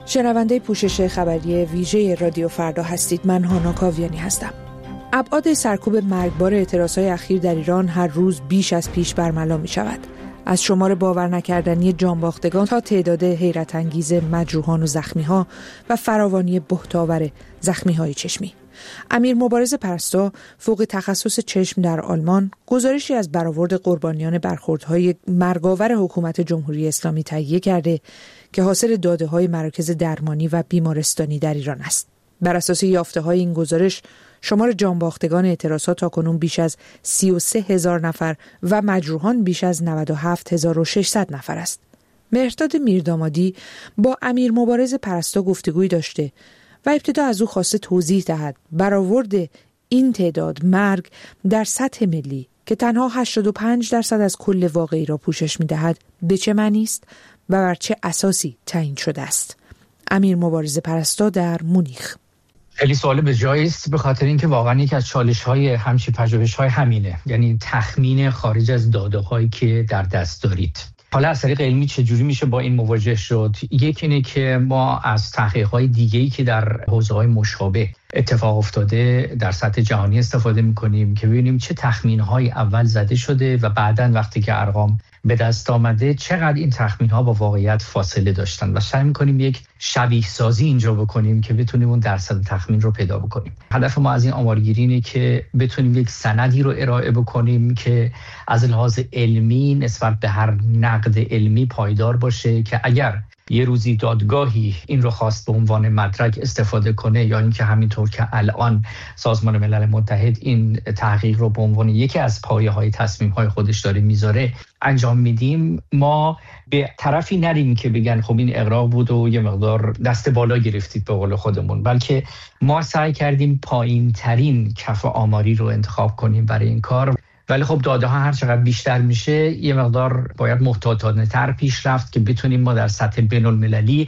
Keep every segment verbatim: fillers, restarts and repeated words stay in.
شنونده پوشش خبری ویژه رادیو فردا هستید. من هانا کاویانی هستم. ابعاد سرکوب مرگبار اعتراضهای اخیر در ایران هر روز بیش از پیش برملا می شود. از شمار باور نکردنی جانباختگان تا تعداد حیرت انگیز مجروحان و زخمی‌ها و فراوانی بهت‌آور زخمی‌های چشمی. امیر مبارز پرستو فوق تخصص چشم در آلمان گزارشی از برآورد قربانیان برخوردهای مرگاور حکومت جمهوری اسلامی تهیه کرده که حاصل داده‌های مراکز درمانی و بیمارستانی در ایران است. بر اساس یافته‌های این گزارش شمار جانباختگان اعتراضات تاکنون بیش از سی و سه هزار نفر و مجروحان بیش از نود و هفت هزار و ششصد نفر است. مهرداد میردامادی با امیر مبارز پرستو گفتگویی داشته و ابتدا از او خواسته توضیح دهد برآورد این تعداد مرگ در سطح ملی که تنها هشتاد و پنج درصد از کل واقعی را پوشش می‌دهد به چه معنی است و بر چه اساسی تعیین شده است. امیر مبارز پرستو در مونیخ. خیلی سوال به جایی است، به خاطر اینکه واقعا یک از چالش‌های همچین پژوهش‌های همینه، یعنی تخمین خارج از داده‌هایی که در دست دارید. حالا از طریق علمی چجوری میشه با این مواجه شد؟ یک اینه که ما از تحقیقات دیگه‌ای که در حوزه‌های مشابه اتفاق افتاده در سطح جهانی استفاده می‌کنیم که ببینیم چه تخمین‌هایی اول زده شده و بعداً وقتی که ارقام به دست آمده چقدر این تخمین‌ها با واقعیت فاصله داشتن و سعی می‌کنیم یک شبیه سازی اینجا بکنیم که بتونیم اون درصد تخمین رو پیدا بکنیم. هدف ما از این آمارگیری اینه که بتونیم یک سندی رو ارائه بکنیم که از لحاظ علمی نسبت به هر نقد علمی پایدار باشه که اگر یه روزی دادگاهی این رو خواست به عنوان مدرک استفاده کنه یا اینکه همینطور که الان سازمان ملل متحد این تحقیق رو به عنوان یکی از پایه‌های تصمیم‌های خودش داره میذاره انجام میدیم، ما به طرفی نریم که بگن خب این اغراق بود و یه مقدار دست بالا گرفتید به قول خودمون، بلکه ما سعی کردیم پایین ترین کف آماری رو انتخاب کنیم برای این کار. ولی خب داده ها هر چقدر بیشتر میشه یه مقدار باید محتاطانه تر پیش رفت که بتونیم ما در سطح بین المللی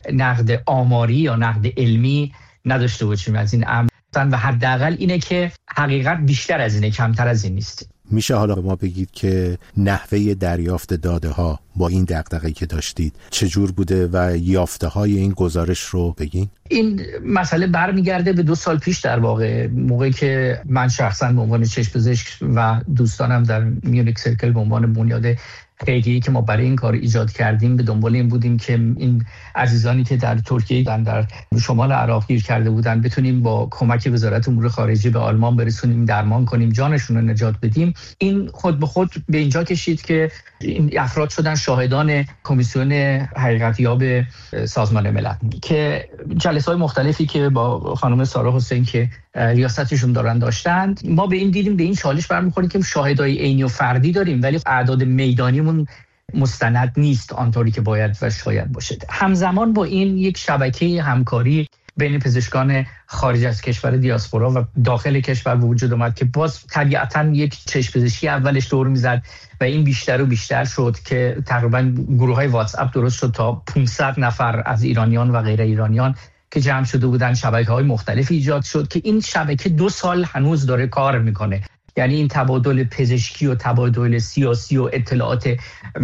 نقد آماری یا نقد علمی نداشته باشیم از این امر و حداقل اینه که حقیقت بیشتر از اینه، کمتر از این نیست. میشه حالا به ما بگید که نحوه دریافت داده ها با این دغدغه‌ای که داشتید چجور بوده و یافته های این گزارش رو بگین؟ این مسئله برمیگرده به دو سال پیش، در واقع موقعی که من شخصا به عنوان چشم پزشک و دوستانم در میونیک سرکل به عنوان بنیاد خیریه‌ای که ما برای این کار ایجاد کردیم به دنبال این بودیم که این عزیزانی که در ترکیه در, در شمال عراق گیر کرده بودن بتونیم با کمک وزارت امور خارجه به آلمان برسونیم، درمان کنیم، جانشون رو نجات بدیم. این خود به خود به اینجا کشید که این افراد شدن شاهدان کمیسیون حقیقتیاب سازمان ملل که جلسه‌های مختلفی که با خانم سارا حسین که ریاستشون دارن داشتند. ما به این دیدیم به این چالش برمیخوریم که شاهدای عینی و فردی داریم ولی اعداد میدانیمون مستند نیست آنطوری که باید و شاید باشه. همزمان با این یک شبکه همکاری بین پزشکان خارج از کشور دیاسپورا و داخل کشور به وجود اومد که باز طبیعتاً یک چشم پزشکی اولش دور میزد و این بیشتر و بیشتر شد که تقریباً گروه‌های واتس اپ درست شد تا پانصد نفر از ایرانیان و غیر ایرانیان که جمع شده بودن، شبکه‌های مختلف ایجاد شد که این شبکه دو سال هنوز داره کار میکنه. یعنی این تبادل پزشکی و تبادل سیاسی و اطلاعات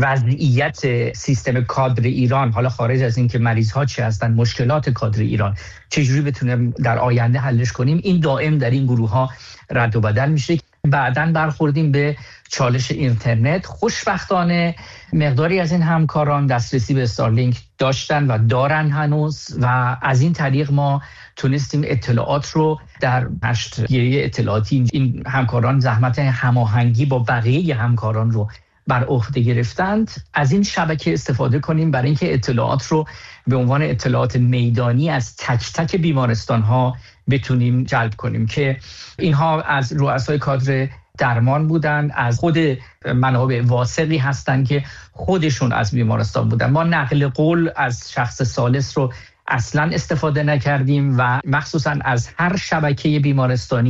وضعیت سیستم کادر ایران، حالا خارج از این که مریض‌ها چه هستن، مشکلات کادر ایران چجوری بتونیم در آینده حلش کنیم، این دائم در این گروه‌ها رد و بدل میشه. بعداً برخوردیم به چالش اینترنت. خوشبختانه مقداری از این همکاران دسترسی به استارلینک داشتن و دارن هنوز و از این طریق ما تونستیم اطلاعات رو در نشریه اطلاعاتی این همکاران زحمت هماهنگی با بقیه همکاران رو بر عهده گرفتند از این شبکه استفاده کنیم برای اینکه اطلاعات رو به عنوان اطلاعات میدانی از تک تک بیمارستان ها بتونیم جلب کنیم که اینها از رؤسای کادر درمان بودن، از خود منابع واثقی هستن که خودشون از بیمارستان بودن. ما نقل قول از شخص ثالث رو اصلا استفاده نکردیم و مخصوصا از هر شبکه بیمارستانی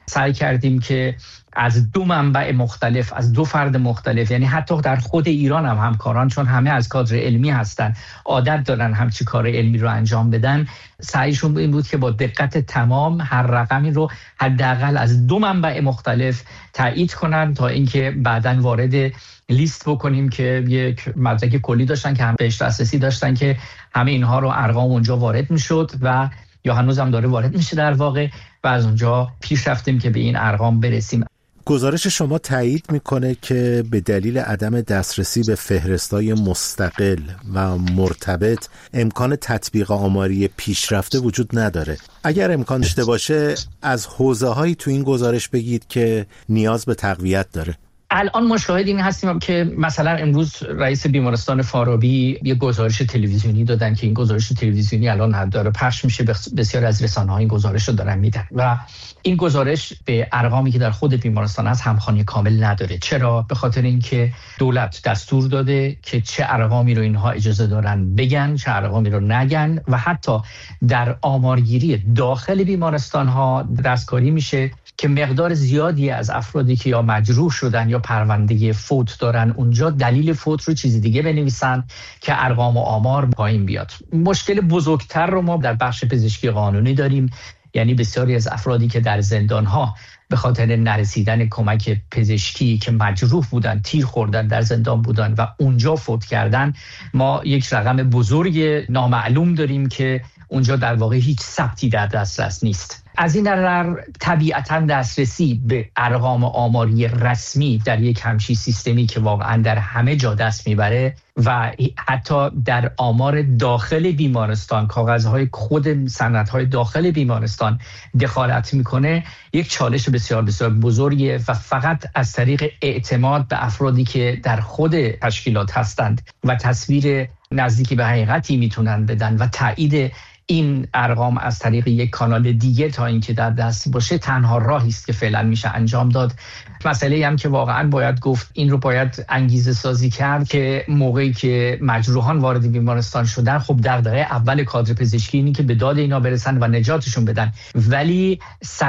سعی کردیم که از دو منبع مختلف، از دو فرد مختلف، یعنی حتی در خود ایران هم همکاران، چون همه از کادر علمی هستن، عادت دارن همچی کار علمی رو انجام بدن، سعیشون این بود که با دقت تمام هر رقمی رو حداقل از دو منبع مختلف تایید کنن تا اینکه بعداً وارد لیست بکنیم که یک مدرک کلی داشتن که هم بهش دسترسی داشتن که همه اینها رو ارقام اونجا وارد میشد و یا هنوز هم داره وارد میشه در واقع، و از اونجا پیش رفتیم که به این ارقام برسیم. گزارش شما تایید میکنه که به دلیل عدم دسترسی به فهرستای مستقل و مرتبط امکان تطبیق آماری پیشرفته وجود نداره. اگر امکان داشته باشه از حوزه‌هایی تو این گزارش بگید که نیاز به تقویت داره. الان ما شاهد این هستیم که مثلا امروز رئیس بیمارستان فارابی یه گزارش تلویزیونی دادن که این گزارش تلویزیونی الان داره پخش میشه، بسیار از رسانه‌ها این گزارش رو دارن میدن و این گزارش به ارقامی که در خود بیمارستان هست همخوانی کامل نداره. چرا؟ به خاطر اینکه دولت دستور داده که چه ارقامی رو اینها اجازه دارن بگن، چه ارقامی رو نگن، و حتی در آمارگیری داخل بیمارستان ها دستکاری میشه که مقدار زیادی از افرادی که یا مجروح شدن یا پرونده فوت دارن اونجا دلیل فوت رو چیزی دیگه بنویسن که ارقام و آمار پایین بیاد. مشکل بزرگتر رو ما در بخش پزشکی قانونی داریم، یعنی بسیاری از افرادی که در زندان‌ها به خاطر نرسیدن کمک پزشکی که مجروح بودن، تیر خوردن، در زندان بودن و اونجا فوت کردن، ما یک رقم بزرگ نامعلوم داریم که اونجا در واقع هیچ ثبتی در دسترس نیست. از این نظر طبیعتاً دسترسی به ارقام آماری رسمی در یک همچین سیستمی که واقعاً در همه جا دست میبره و حتی در آمار داخل بیمارستان، کاغذهای خود سندهای داخل بیمارستان دخالت میکنه، یک چالش بسیار بسیار بزرگیه و فقط از طریق اعتماد به افرادی که در خود تشکیلات هستند و تصویر نزدیکی به حقیقتی میتونن بدن و تایید این ارقام از طریق یک کانال دیگه تا اینکه در دست باشه تنها راهی است که فعلا میشه انجام داد. مسئله هم که واقعا باید گفت، این رو باید انگیزه سازی کرد که موقعی که مجروحان وارد بیمارستان شدن، خب دغدغه اول کادر پزشکی اینه که به داد اینا برسن و نجاتشون بدن، ولی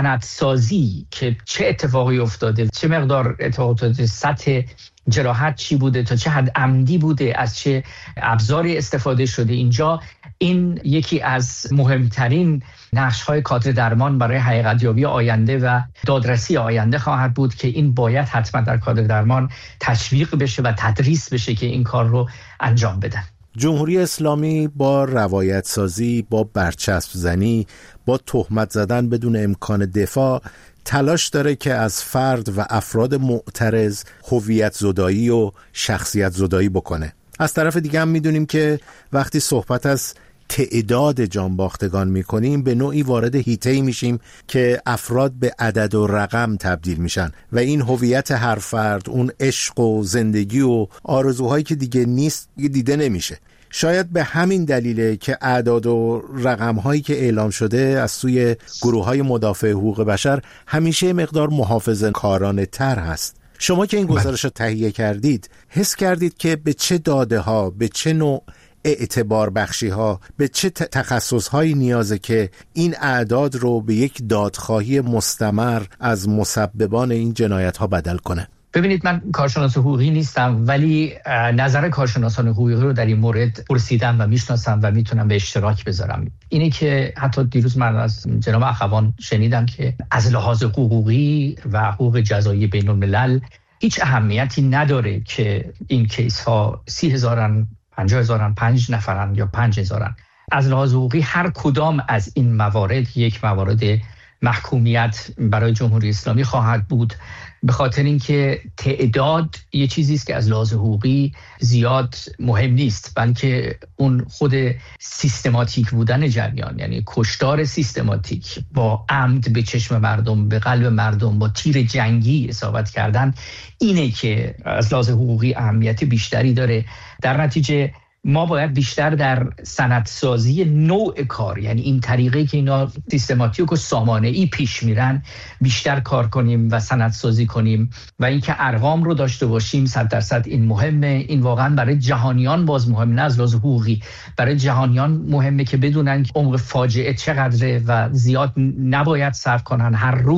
سندسازی که چه اتفاقی افتاده، چه مقدار اتفاقات، سطح جراحت چی بوده، تا چه حد عمدی بوده، از چه ابزاری استفاده شده، اینجا این یکی از مهمترین نقش‌های کادر درمان برای حقیقت‌یابی آینده و دادرسی آینده خواهد بود که این باید حتما در کادر درمان تشویق بشه و تدریس بشه که این کار رو انجام بدن. جمهوری اسلامی با روایت سازی، با برچسب زنی، با تهمت زدن بدون امکان دفاع تلاش داره که از فرد و افراد معترض هویت زدایی و شخصیت زدایی بکنه. از طرف دیگه هم میدونیم که وقتی صحبت از تعداد جانباختگان میکنیم به نوعی وارد حیطه‌ای میشیم که افراد به عدد و رقم تبدیل میشن و این هویت هر فرد، اون عشق و زندگی و آرزوهایی که دیگه نیست دیده نمیشه. شاید به همین دلیله که اعداد و رقم‌هایی که اعلام شده از سوی گروه‌های مدافع حقوق بشر همیشه مقدار محافظه‌کارانه تر هست. شما که این گزارش رو تهیه کردید، حس کردید که به چه داده‌ها، به چه نوع اعتبار بخشی‌ها، به چه تخصص‌هایی نیازه که این اعداد رو به یک دادخواهی مستمر از مسببان این جنایت‌ها بدل کنه؟ ببینید، من کارشناس حقوقی نیستم، ولی نظر کارشناسان حقوقی رو در این مورد پرسیدم و میشناسم و میتونم به اشتراک بذارم. اینه که حتی دیروز من از جناب اخوان شنیدم که از لحاظ حقوقی و حقوق جزایی بین الملل هیچ اهمیتی نداره که این کیس ها سی هزارن، پنجاه هزارن، پنج نفرن یا پنج هزارن. از لحاظ حقوقی هر کدام از این موارد یک موارد محکومیت برای جمهوری اسلامی خواهد بود، به خاطر اینکه تعداد یه چیزی است که از لحاظ حقوقی زیاد مهم نیست، بلکه اون خود سیستماتیک بودن جریان، یعنی کشتار سیستماتیک با عمد به چشم مردم، به قلب مردم، با تیر جنگی اصابت کردن، اینه که از لحاظ حقوقی اهمیت بیشتری داره. در نتیجه ما باید بیشتر در سندسازی نوع کار، یعنی این طریقه که اینا سیستماتیک و سامانه‌ای پیش میرن، بیشتر کار کنیم و سندسازی کنیم و اینکه ارقام رو داشته باشیم. صد درصد این مهمه. این واقعا برای جهانیان باز مهمه، نه از لحاظ حقوقی، برای جهانیان مهمه که بدونن عمق فاجعه چقدره و زیاد نباید صرف کنن. هر روز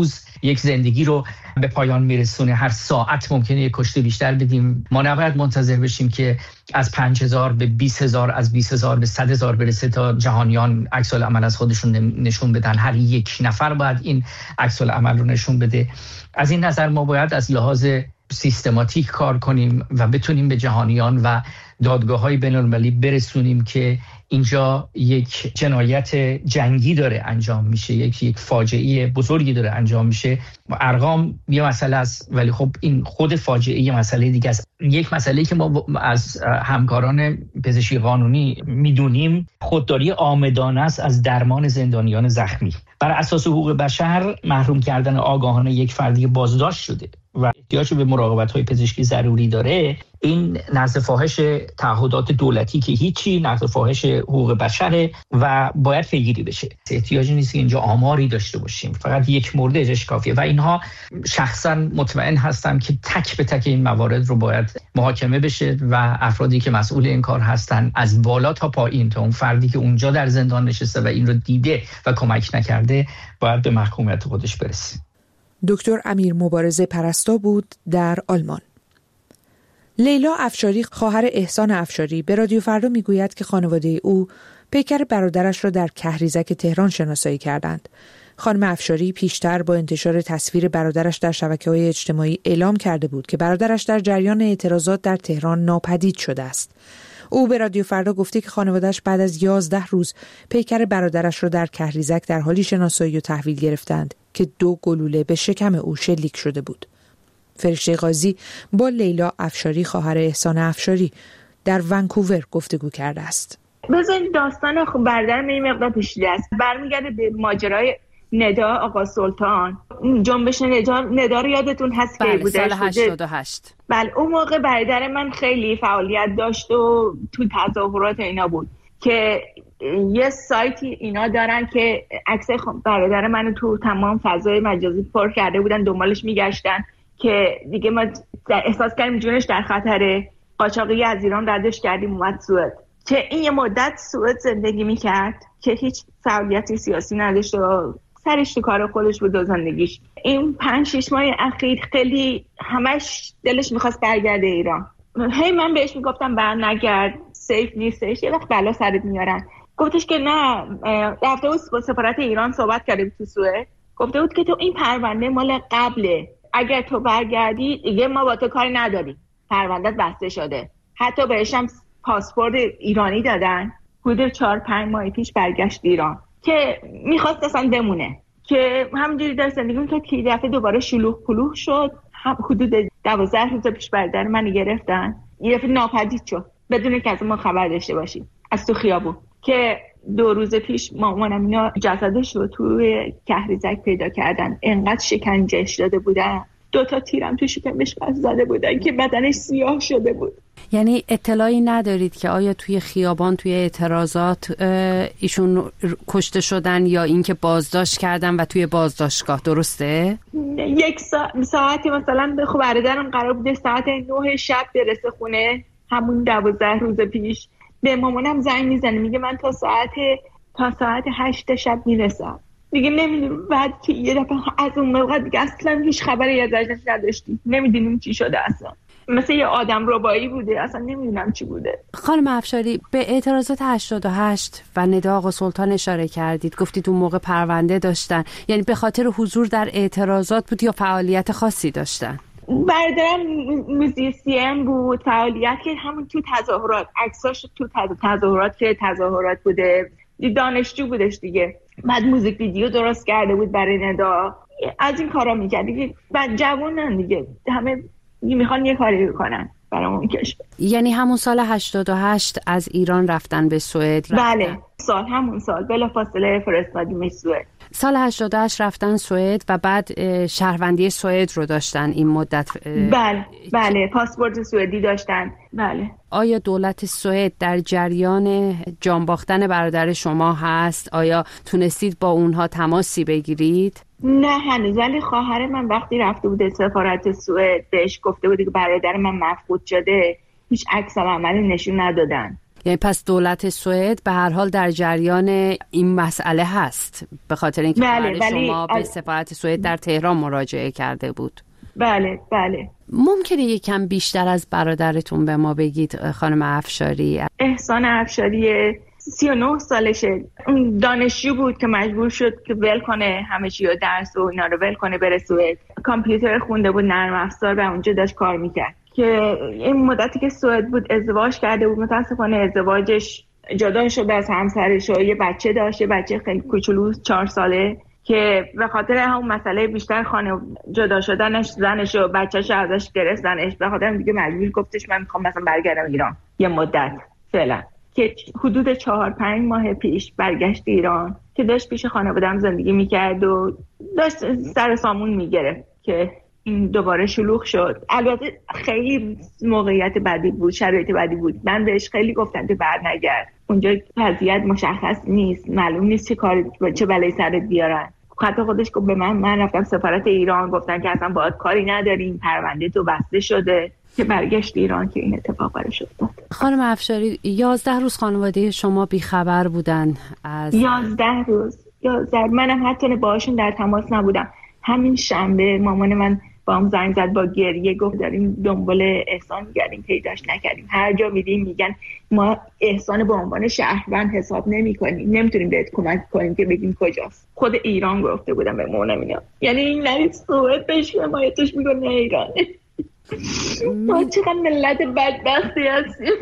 یک زندگی رو به پایان میرسونه. هر ساعت ممکنه یک کشته بیشتر بدیم. ما نباید منتظر بشیم که از پنج هزار به بیست هزار، از بیست هزار به صد هزار برسه تا جهانیان عکس العمل از خودشون نشون بدن. هر یک نفر باید این عکس العمل رو نشون بده. از این نظر ما باید از لحاظ سیستماتیک کار کنیم و بتونیم به جهانیان و دادگاه‌های بین‌المللی برسونیم که اینجا یک جنایت جنگی داره انجام میشه، یک یک فاجعه بزرگی داره انجام میشه. ارقام یه مسئله است، ولی خب این خود فاجعه یه مسئله دیگه است. یک مسئله که ما از همکاران پزشکی قانونی میدونیم خودداری عامدانه است از درمان زندانیان زخمی. بر اساس حقوق بشر محروم کردن آگاهانه یک فردی بازداشت شده و احتیاج به مراقبت‌های پزشکی ضروری داره، این نقض فاحش تعهدات دولتی که هیچی، نقض فاحش حقوق بشره و باید پیگیری بشه. احتیاجی نیست که اینجا آماری داشته باشیم، فقط یک موردش کافیه و اینها شخصا مطمئن هستم که تک به تک این موارد رو باید محاکمه بشه و افرادی که مسئول این کار هستن از بالا تا پایین، تا اون فردی که اونجا در زندان نشسته و این رو دیده و کمک نکرده باید به محکومیت خودش برسه. دکتر امیر مبارزه پرستا بود در آلمان. لیلا افشاری، خواهر احسان افشاری، به رادیو فردا میگوید که خانواده او پیکر برادرش را در کهریزک تهران شناسایی کردند. خانم افشاری پیشتر با انتشار تصویر برادرش در شبکه‌های اجتماعی اعلام کرده بود که برادرش در جریان اعتراضات در تهران ناپدید شده است. او به رادیو فردا گفته که خانواده‌اش بعد از یازده روز پیکر برادرش را در کهریزک در حالی شناسایی و تحویل گرفتند که دو گلوله به شکم او شلیک شده بود. فرشته قاضی با لیلا افشاری، خواهر احسان افشاری، در ونکوور گفتگو کرده است. بذارید داستان خب برادر من این مقدار پیچیده است. برمیگرده به ماجرای ندا آقا سلطان. جنبش ندا ندا رو یادتون هست که بوده سال هشتاد و هشت. بله اون موقع برادر من خیلی فعالیت داشت و تو تظاهرات اینا بود که یه سایتی اینا دارن که عکس برادر منو تو تمام فضای مجازی پر کرده بودن، دنبالش میگشتن که دیگه ما احساس کردیم جونش در خطره. قاچاقی از ایران ردش کردیم اومد سوئد، که این یه مدت سوئد زندگی میکرد که هیچ فعالیتی سیاسی نداشت و سرش تو کار خودش بود و زندگیش. این پنج شش ماه اخیر خیلی همش دلش میخواست برگرده ایران. هی من بهش میگفتم بر نگرد، سیف نیستش، یه وقت بلا سرت میارن. گفتش که نه. رفته بود با سفارت ایران صحبت کرده بود تو سوئد، گفته بود که تو این پرونده مال قبله، اگر تو برگردی دیگه ما با تو کاری نداریم، پروندهت بسته شده. حتی بهش هم پاسپورت ایرانی دادن. حدود چهار پنج ماه پیش برگشت ایران که میخواست اصلا بمونه، که همونجوری در زندگی تو که دفعه دوباره شلوغ پلوغ شد. حدود دوازده روز پیش برادر من گرفتن، یه دفعه ناپدید شد بدون که از ما خبر داشته باشیم از تو خیابون. که دو روز پیش مامانم اینا جسدش رو توی کهریزک پیدا کردن، انقدر شکنجهش داده بودن، دو تا تیرم تو شکمش زده بودن که بدنش سیاه شده بود. یعنی اطلاعی ندارید که آیا توی خیابان توی اعتراضات ایشون کشته شدن یا اینکه بازداشت کردن و توی بازداشتگاه، درسته؟ یک سا... ساعتی مثلا خب برادرم قرار بوده ساعت نه شب برسه خونه، همون دوازده روز پیش. به مامانم زنگ میزنه میگه من تا ساعت تا ساعت هشت شب میرسم. دیگه نمیدونم بعد که یه دفعه از اون موقع دیگه اصلا هیچ خبری ازش نداشتیم، نمیدونیم چی شده اصلا. مثل یه آدم ربایی بوده، اصلا نمیدونم چی بوده. خانم افشاری، به اعتراضات هشتاد و هشت و ندا آقا سلطان اشاره کردید، گفتید اون موقع پرونده داشتن، یعنی به خاطر حضور در اعتراضات بود یا فعالیت خاصی داشتن؟ برادرم موزیسین بود، فعالیت که همون تو تظاهرات، عکساش تو تظاهرات که تظاهرات بوده، دانشجو بودش دیگه. بعد موزیک ویدیو درست کرده بود برای ندا، از این کارا میکرد دیگه. بعد جوانن دیگه، همه میخوان یه کاری بکنن برامون کشور. یعنی همون سال هشتاد و هشت از ایران رفتن به سوئد؟ بله سال همون سال بلافاصله فرستادیم سوئد. سال هشتاد و هشت رفتن سوئد و بعد شهروندی سوئد رو داشتن این مدت؟ بله بله پاسپورت سوئدی داشتن. بله. آیا دولت سوئد در جریان جان باختن برادر شما هست؟ آیا تونستید با اونها تماسی بگیرید؟ نه هنوز، ولی خواهر من وقتی رفته بوده سفارت سوئد بهش گفته بوده که برادر من مفقود شده، هیچ عکس العملی نشون ندادن. یعنی پس دولت سوئد به هر حال در جریان این مسئله هست، به خاطر اینکه بله، شما بله. به سفارت سوئد در تهران مراجعه کرده بود. بله بله. ممکنه یکم بیشتر از برادرتون به ما بگید خانم افشاری؟ احسان افشاری سی و نه سالشه، اون دانشجو بود که مجبور شد که ول کنه همه چی و درس و اینا رو ول کنه بره سوئد. کامپیوتر خونده بود، نرم افزار، و اونجا داشت کار میکرد که این مدتی که سوئد بود ازدواج کرده بود. متاسفانه ازدواجش جدا شده از همسرش و یه بچه داشته، بچه خیلی کوچولو چهار ساله، که به خاطر همون مسئله بیشتر خانه جدا شدنش زنش و بچه‌ش ازش گرفت. زنش به خاطر دیگه مجبور گفتش من میخوام مثلا برگردم ایران یه مدت فعلا، که حدود چهار پنج ماه پیش برگشت ایران که داشت پیش خانواده‌ام زندگی میکرد و داشت سر سامون میگرفت که این دوباره شلوغ شد. البته خیلی موقعیت بدی بود، شرایط بدی بود. من بهش خیلی گفتم که برنگرد، اونجا وضعیت مشخص نیست، معلوم نیست چه کاری چه بلایی سرت بیارن. حتی خودش گفت به من من رفتم سفارت ایران، گفتن که اصلا باهات کاری نداریم، پرونده تو بسته شده، که برگشت ایران که این اتفاق براش افتاد. خانم افشاری یازده روز خانواده شما بیخبر بودن از یازده روز یازده منم حتی باهاشون در تماس نبودم. همین شنبه مامان من با هم زنگ زد با گریه، گفت داریم دنبال احسان می‌گردیم، پیداش نکردیم. هر جا میریم میگن ما احسان به عنوان شهروند حساب نمی‌کنیم، نمیتونیم بهت کمک کنیم که بگیم کجاست. خود ایران گفته بودم به مامانم اینا، یعنی این نریز سوئد بهش حمایتش میکنه ایران. ما چقدر ملت بدبختی هستیم.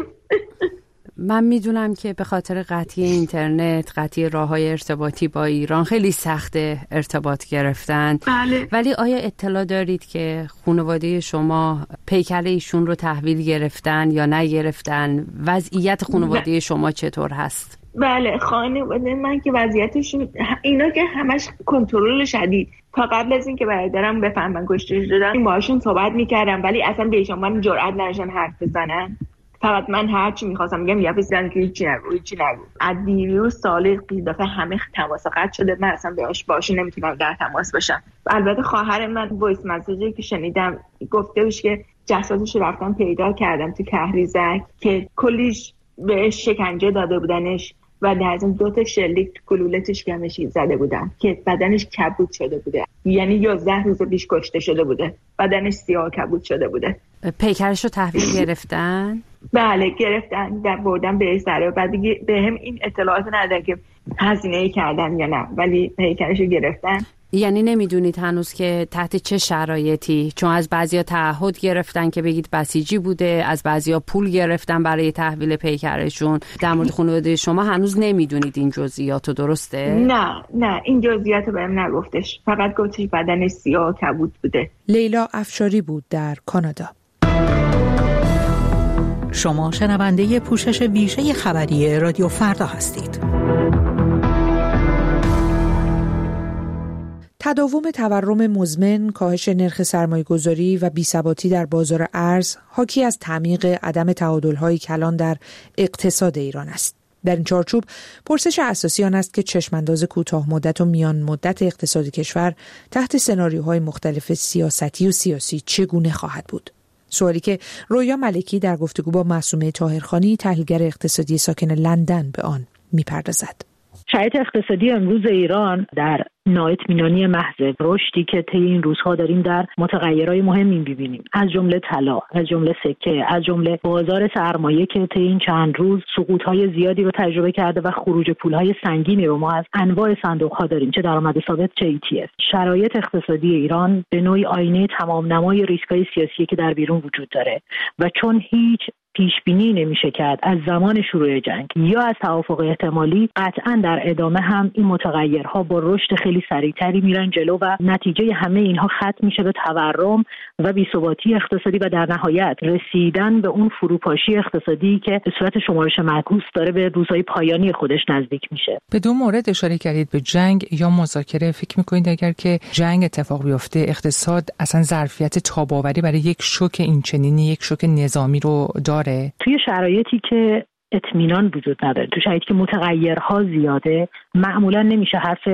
من میدونم که به خاطر قطعی اینترنت، قطعی راه‌های ارتباطی با ایران خیلی سخته ارتباط گرفتن. بله. ولی آیا اطلاع دارید که خانواده شما پیکر ایشون رو تحویل گرفتن یا نگرفتن؟ وضعیت خانواده شما چطور هست؟ بله، خانواده من که وضعیتشون اینا که همش کنترل شدید. تا قبل از این که برادرم بفهمن کشته شدن باهاشون صحبت میکردم، ولی اصلا بهشون من جرئت نداشتن حرف بزنن. فقط من هر چی می‌خواستم میگم یه فیزن که هیچی نگو هیچی نگو. از دیروز سال قیدافه همه تماس قطع شده، من اصلا باهاش باهاش نمیتونم در تماس باشم. البته خواهر من وایس مسیجی که شنیدم گفته بود که جسدش رو رفتن پیدا کردم تو کهریزک که کلیش بهش شکنجه داده بودنش و در از این دو تا شلیک تو گلولتش گمشی زده بودن که بدنش کبود شده بوده، یعنی یازده روز پیش کشته شده بوده، بدنش سیاه کبود شده بوده. پیکرش رو تحویل گرفتن؟ بله گرفتن، در بردن به سره. بعد دیگه به هم این اطلاعات ندادن که هزینه کردن یا نه، ولی پیکرش رو گرفتن. یعنی نمیدونید هنوز که تحت چه شرایطی؟ چون از بعضیا تعهد گرفتن که بگید بسیجی بوده، از بعضیا پول گرفتن برای تحویل پیکرشون. در مورد خانواده شما هنوز نمیدونید این جزئیاتو، درسته؟ نه نه این جزئیاتو بهم نگفتش، فقط گفتش بدنش سیاه کبود بوده. لیلا افشاری بود در کانادا. شما شنونده پوشش ویژه خبری رادیو فردا هستید. تداوم تورم مزمن، کاهش نرخ سرمایه‌گذاری و بی‌ثباتی در بازار ارز حاکی از تعمیق عدم تعادل‌های کلان در اقتصاد ایران است. در این چارچوب پرسش اساسی آن است که چشمانداز کوتاه مدت و میان مدت اقتصاد کشور تحت سناریوهای مختلف سیاستی و سیاسی چگونه خواهد بود؟ سوالی که رویا ملکی در گفتگو با معصومه طاهرخانی تحلیلگر اقتصادی ساکن لندن به آن می‌پردازد. شرایط اقتصادی امروز ایران در نااطمینانی محض، رشدی که طی این روزها داریم در متغیرهای مهمی می‌بینیم، از جمله طلا، از جمله سکه، از جمله بازار سرمایه که طی این چند روز سقوط‌های زیادی رو تجربه کرده و خروج پول‌های سنگینی رو ما از انواع صندوق‌ها داریم، چه درآمد ثابت چه ای تی اف. شرایط اقتصادی ایران به نوعی آینه تمام نمای ریسک‌های سیاسی که در بیرون وجود داره و چون هیچ پیش بینی نمیشه کرد از زمان شروع جنگ یا از توافق احتمالی، قطعاً در ادامه هم این متغیرها با رشد خیلی سریعتری میرن جلو و نتیجه همه اینها ختم میشه به تورم و بی‌ثباتی اقتصادی و در نهایت رسیدن به اون فروپاشی اقتصادی که به صورت شمارش معکوس داره به روزهای پایانی خودش نزدیک میشه. به دو مورد اشاره کردید، به جنگ یا مذاکره. فکر میکنید اگر که جنگ اتفاق بیفته اقتصاد اصلا ظرفیت تاب‌آوری برای یک شوک اینچنینی، یک شوک نظامی رو داره؟ توی شرایطی که اطمینان وجود نداره، تو شرایطی که متغیرها زیاده، معمولا نمیشه حرف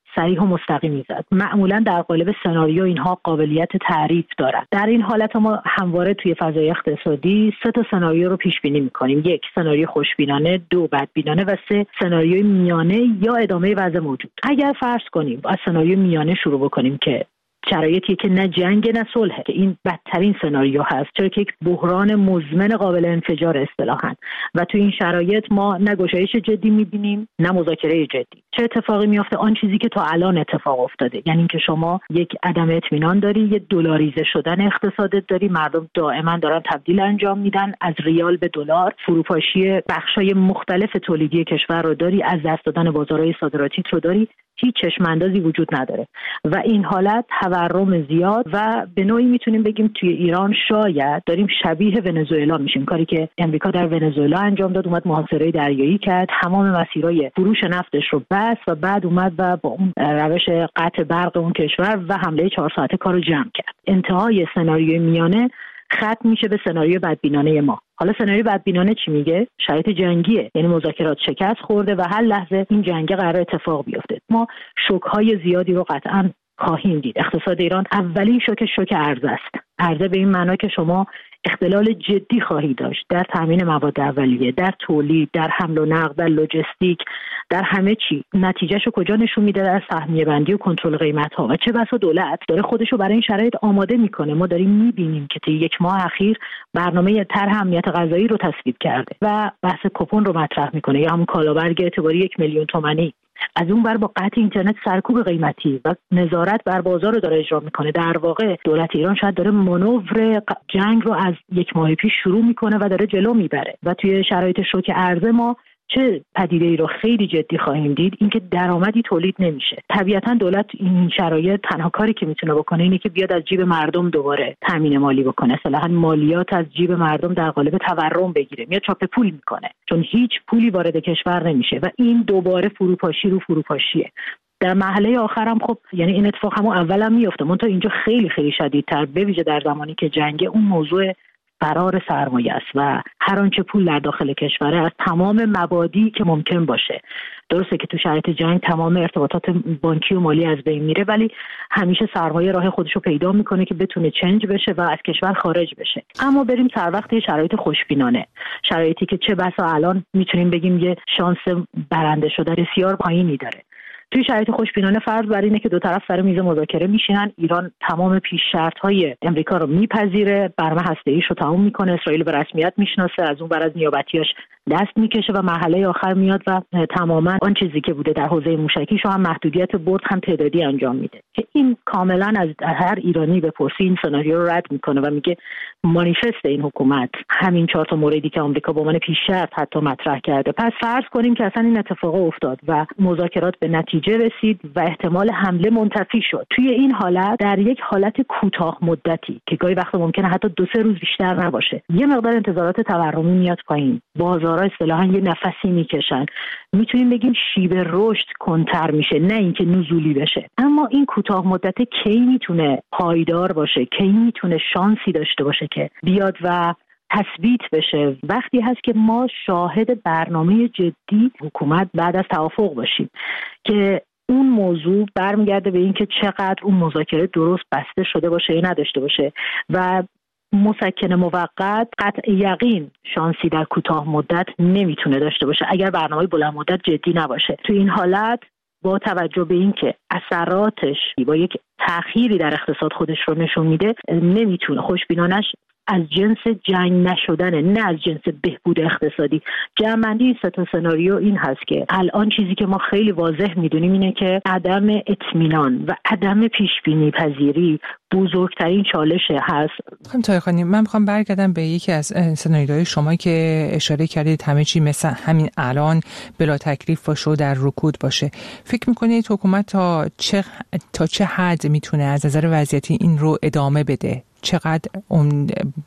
صریح و مستقیمی زد. معمولا در قالب سناریو اینها قابلیت تعریف دارن. در این حالت ما همواره توی فضای اقتصادی سه تا سناریو رو پیش بینی می‌کنیم. یک، سناریو خوشبینانه، دو، بدبینانه و سه، سناریوی میانه یا ادامه وضع موجود. اگر فرض کنیم از سناریو میانه شروع بکنیم که شرایطی که نه جنگ نه صلح، که این بدترین سناریو هست، چرا که یک بحران مزمن قابل انفجار اصطلاحاً و تو این شرایط ما نه گشایش جدی می‌بینیم نه مذاکره جدی. چه اتفاقی میفته؟ آن چیزی که تا الان اتفاق افتاده، یعنی اینکه شما یک عدم اطمینان داری، یه دلاریزه شدن اقتصادت داری، مردم دائما دارن تبدیل انجام میدن از ریال به دلار، فروپاشی بخشای مختلف تولیدی کشور رو داری، از دست دادن بازارهای صادراتیت رو داری، هیچ چشم اندازی وجود نداره و این حالت تورم زیاد و به نوعی میتونیم بگیم توی ایران شاید داریم شبیه ونزوئلا میشیم. کاری که امریکا در ونزوئلا انجام داد، اومد محاصره دریایی کرد، تمام مسیرهای فروش نفتش رو بست و بعد اومد و با اون روش قطع برق اون کشور و حمله چهار ساعته کارو جمع کرد. انتهای سناریوی میانه ختم میشه به سناریو بدبینانه ما. حالا سناریو بدبینانه چی میگه؟ شرایط جنگیه، یعنی مذاکرات شکست خورده و هر لحظه این جنگ قرار اتفاق بیفته. ما شوک‌های زیادی رو قطعاً خواهیم دید. اقتصاد ایران اولین شوک شوک ارز است. ارز به این معنا که شما اختلال جدی خواهی داشت در تامین مواد اولیه، در تولید، در حمل و نقل، در لوجستیک، در همه چی. نتیجهشو کجا نشون میده؟ در سهمیه بندی و کنترل قیمت ها. و چه بسا دولت داره خودشو برای این شرایط آماده میکنه. ما داریم میبینیم که طی یک ماه اخیر برنامه طرح امنیت غذایی رو تصویب کرده و بحث کوپن رو مطرح میکنه یا همون کالابرگ اعتباری یک میلیون تومانی. از اون بر با قطع اینترنت سرکوب قیمتی و نظارت بر بازار رو داره اجرا میکنه. در واقع دولت ایران شاید داره مانور جنگ رو از یک ماه پیش شروع میکنه و داره جلو میبره و توی شرایط شوک ارز ما چه پدیده ای رو خیلی جدی خواهیم دید؟ اینکه درآمدی تولید نمیشه. طبیعتا دولت این شرایط تنها کاری که میتونه بکنه اینه که بیاد از جیب مردم دوباره تامین مالی بکنه. اصطلاحاً مالیات از جیب مردم در قالب تورم بگیره، میاد چاپ پول میکنه، چون هیچ پولی وارد کشور نمیشه و این دوباره فروپاشی رو فروپاشیه. در مرحله آخرم خب یعنی این اتفاق همون اولم میفته، منتها اینجا خیلی خیلی شدیدتر، به ویژه در زمانی که جنگ، اون موضوع فرار سرمایه است و هر آنچه پول در داخل کشوره از تمام مبادی که ممکن باشه. درسته که تو شرایط جنگ تمام ارتباطات بانکی و مالی از بین میره، ولی همیشه سرمایه راه خودش رو پیدا میکنه که بتونه چنج بشه و از کشور خارج بشه. اما بریم سر وقت شرایط خوشبینانه، شرایطی که چه بسا الان میتونیم بگیم یه شانس برنده شدن بسیار پایینی داره. توی شرایط خوشبینانه فرض بر اینه که دو طرف سر میز مذاکره میشینن، ایران تمام پیش شرط‌های امریکا رو میپذیره، برنامه هسته‌ایش رو تموم میکنه، اسرائیل به رسمیت میشناسه، از اون بر از نیابتیاش دست میکشه و مرحله آخر میاد و تماما آن چیزی که بوده در حوزه موشکیش هم محدودیت برد هم تعدادی انجام میده که این کاملا از هر ایرانی بپرسی این سناریو رو رد میکنه و میگه مانیفست این حکومت همین چهار تا موردی که آمریکا به عنوان پیش شرط حتی مطرح کرده. پس فرض کنیم که اصلا این اتفاق افتاد و مذاکرات به نتیجه رسید و احتمال حمله منتفی شد. توی این حالت در یک حالت کوتاه مدتی که گاهی وقت ممکنه حتی دو سه روز بیشتر نباشه، یه مقدار انتظارات تورمی میاد پایین، بازارها اصطلاحاً یه نفسی میکشن، میتونیم بگیم شیب رشد کنتر میشه، نه اینکه نزولی بشه. اما این کوتاه مدت کی میتونه پایدار باشه، کی میتونه شانسی داشته باشه که بیاد و تثبیت بشه؟ وقتی هست که ما شاهد برنامه جدی حکومت بعد از توافق باشیم که اون موضوع برمیگرده به این که چقدر اون مذاکره درست بسته شده باشه یا نداشته باشه و مسکن موقت قطع یقین شانسی در کوتاه مدت نمیتونه داشته باشه اگر برنامه بلند مدت جدی نباشه. تو این حالت با توجه به این که اثراتش با یک تأخیری در اقتصاد خودش رو نشون میده، نمیتونه خوشبینانش از جنس جنگ نشدنه، نه از جنس بهبود اقتصادی. جمع‌بندی سه تا سناریو این هست که الان چیزی که ما خیلی واضح میدونیم اینه که عدم اطمینان و عدم پیش‌بینی پذیری بزرگترین چالش هست. خانم طاهرخانی، من میخوام برگردم به یکی از سناریوهای شما که اشاره کردید همه چی مثل همین الان بلا تکلیف باشه و در رکود باشه. فکر میکنید حکومت تا چه تا چه حد میتونه از نظر وضعیتی این رو ادامه بده؟ چقدر اون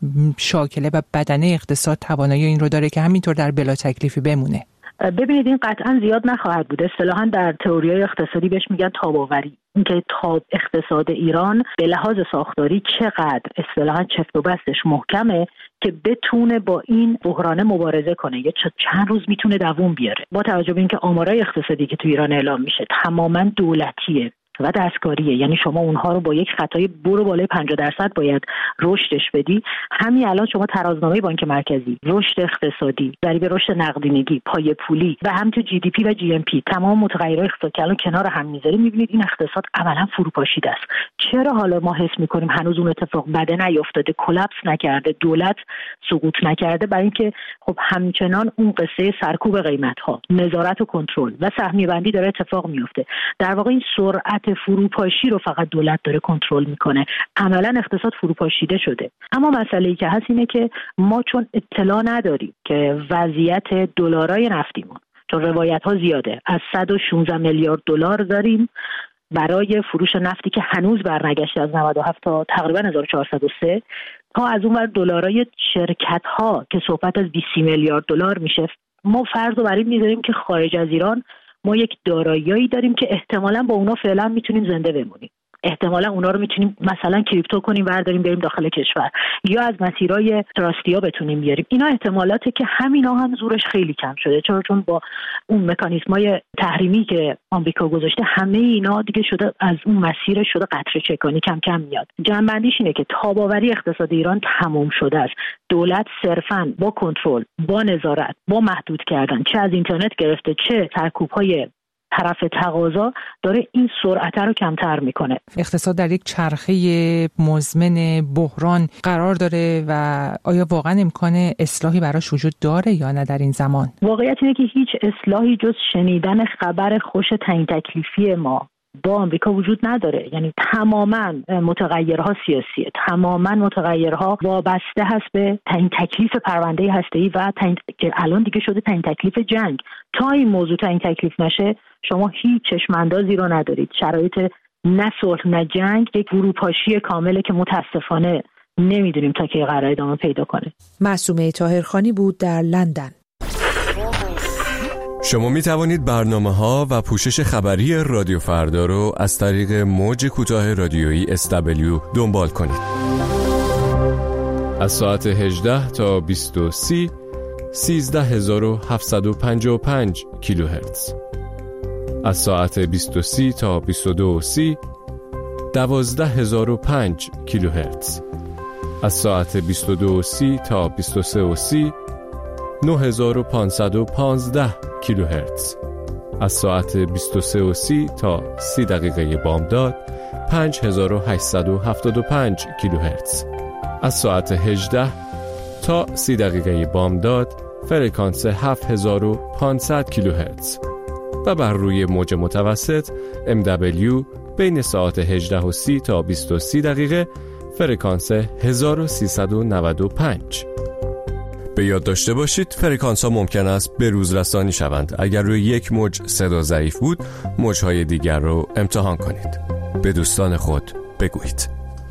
شاکله و بدنه اقتصاد توانایی این رو داره که همینطور در بلا تکلیفی بمونه؟ ببینید این قطعا زیاد نخواهد بود. اصطلاحاً در تئوری‌های اقتصادی بهش میگن تاب‌آوری. اینکه تا اقتصاد ایران به لحاظ ساختاری چقدر اصطلاحاً چفت و بستش محکمه که بتونه با این بحران مبارزه کنه، یا چند روز میتونه دووم بیاره. با توجه به اینکه آمارای اقتصادی که تو ایران اعلام میشه تماماً دولتیه و دستکاریه، یعنی شما اونها رو با یک خطای برو بالای پنجاه درصد باید رشدش بدی. همین الان شما ترازنامه بانک مرکزی، رشد اقتصادی، ضریب رشد نقدینگی، پای پولی و همینطور جی دی پی و جی ام پی، تمام متغیرهای اقتصادی که الان کنار هم میذاریم، میبینید این اقتصاد عملا فروپاشیده است. چرا حالا ما حس میکنیم هنوز اون اتفاق بده نیافتاده، کلاپس نکرده، دولت سقوط نکرده؟ برای اینکه خب همچنان اون قصه سرکوب قیمت ها، نظارت و کنترل و سهمیه بندی داره اتفاق میفته. در واقع این سرعت فروپاشی رو فقط دولت داره کنترل میکنه، عملا اقتصاد فروپاشیده شده. اما مسئله‌ای که هست اینه که ما چون اطلاع نداریم که وضعیت دلارای نفتیمون، چون روایت ها زیاده، از صد و شانزده میلیارد دلار داریم برای فروش نفتی که هنوز برنگشته از نود و هفت تا تقریبا هزار و چهارصد و سه، تا از اون ور دلارای شرکت ها که صحبت از بیست میلیارد دلار میشه. ما فرض رو بر این میذاریم که خارج از ایران ما یک دارایی‌ای داریم که احتمالاً با اونا فعلا میتونیم زنده بمونیم، احتمالاً اونا رو میتونیم مثلا کریپتو کنیم برداریم بریم داخل کشور، یا از مسیرهای تراستیا بتونیم بیاریم. اینا احتمالاته که همینا هم زورش خیلی کم شده، چرا چون با اون مکانیزمای تحریمی که آمریکا گذاشته همه اینا دیگه شده از اون مسیر شده قطره چکانی کم کم میاد. جنبندیش اینه که تاباوری اقتصاد ایران تموم شده است. دولت صرفاً با کنترل، با نظارت، با محدود کردن چه از اینترنت گرفته چه سرکوب‌های طرف تقاضا داره این سرعت رو کمتر میکنه. اقتصاد در یک چرخه مزمن بحران قرار داره و آیا واقعا امکان اصلاحی براش وجود داره یا نه در این زمان؟ واقعیت اینه که هیچ اصلاحی جز شنیدن خبر خوش تعیین تکلیفی ما با آمریکا وجود نداره. یعنی تماما متغیرها سیاسیه، تماما متغیرها وابسته هست به تعیین تکلیف پرونده هسته‌ای و تعیین که الان دیگه شده تعیین تکلیف جنگ. تا این موضوع تعیین تکلیف نشه شما هیچ چشم‌اندازی رو ندارید. شرایط نه صلح نه جنگ یک فروپاشی کامله که متاسفانه نمیدونیم تا کی قرار ادامه پیدا کنه. معصومه طاهرخانی بود در لندن. شما می توانید برنامه‌ها و پوشش خبری رادیو فردا رو از طریق موج کوتاه رادیویی اس دبلیو دنبال کنید. از ساعت هجده تا بیست و سه سیزده هزار و هفتصد و پنجاه و پنج کیلوهرتز. از ساعت بیست و سه تا بیست و دو سی دوازده هزار و پنج کیلوهرتز. از ساعت بیست و دو سی تا بیست و سه سی نه هزار و پانصد و پانزده کیلوهرتز. از ساعت بیست و سه سی تا سی دقیقه بامداد پنج هزار و هشتصد و هفتاد و پنج کیلوهرتز. از ساعت هجده تا سی دقیقه بامداد فرکانس هفت هزار و پانصد کیلوهرتز و بر روی موج متوسط ام دبلیو بین ساعت هجده و سی تا بیست و سه دقیقه فرکانس هزار و سیصد و نود و پنج. به یاد داشته باشید فرکانس ها ممکن است به روز رسانی شوند. اگر روی یک موج صدا ضعیف بود، موجهای دیگر رو امتحان کنید. به دوستان خود بگویید.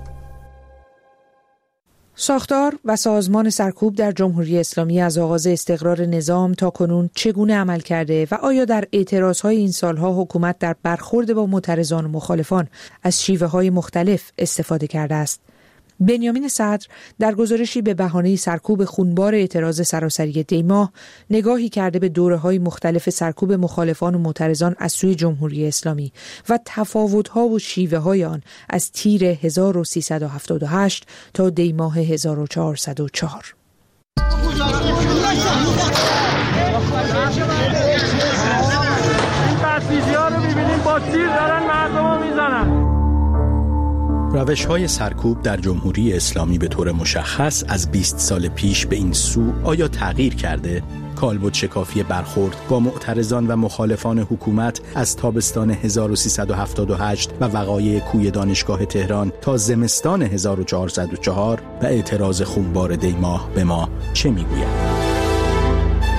ساختار و سازمان سرکوب در جمهوری اسلامی از آغاز استقرار نظام تا کنون چگونه عمل کرده و آیا در اعتراضهای این سالها حکومت در برخورد با معترضان و مخالفان از شیوه‌های مختلف استفاده کرده است؟ بنیامین صدر در گزارشی به بهانه سرکوب خونبار اعتراض سراسری دیماه نگاهی کرده به دوره‌های مختلف سرکوب مخالفان و معترضان از سوی جمهوری اسلامی و تفاوت‌ها و شیوه‌های آن از تیر هزار و سیصد و هفتاد و هشت تا دیماه هزار و چهارصد و چهار. این بسیجی‌ها رو می‌بینیم با تیر دارن مردم رو میزنن. روش‌های سرکوب در جمهوری اسلامی به طور مشخص از بیست سال پیش به این سو آیا تغییر کرده؟ کالبد شکافی برخورد با معترضان و مخالفان حکومت از تابستان هزار و سیصد و هفتاد و هشت و وقایع کوی دانشگاه تهران تا زمستان هزار و چهارصد و چهار و اعتراض خونبار دیماه به ما چه میگوید؟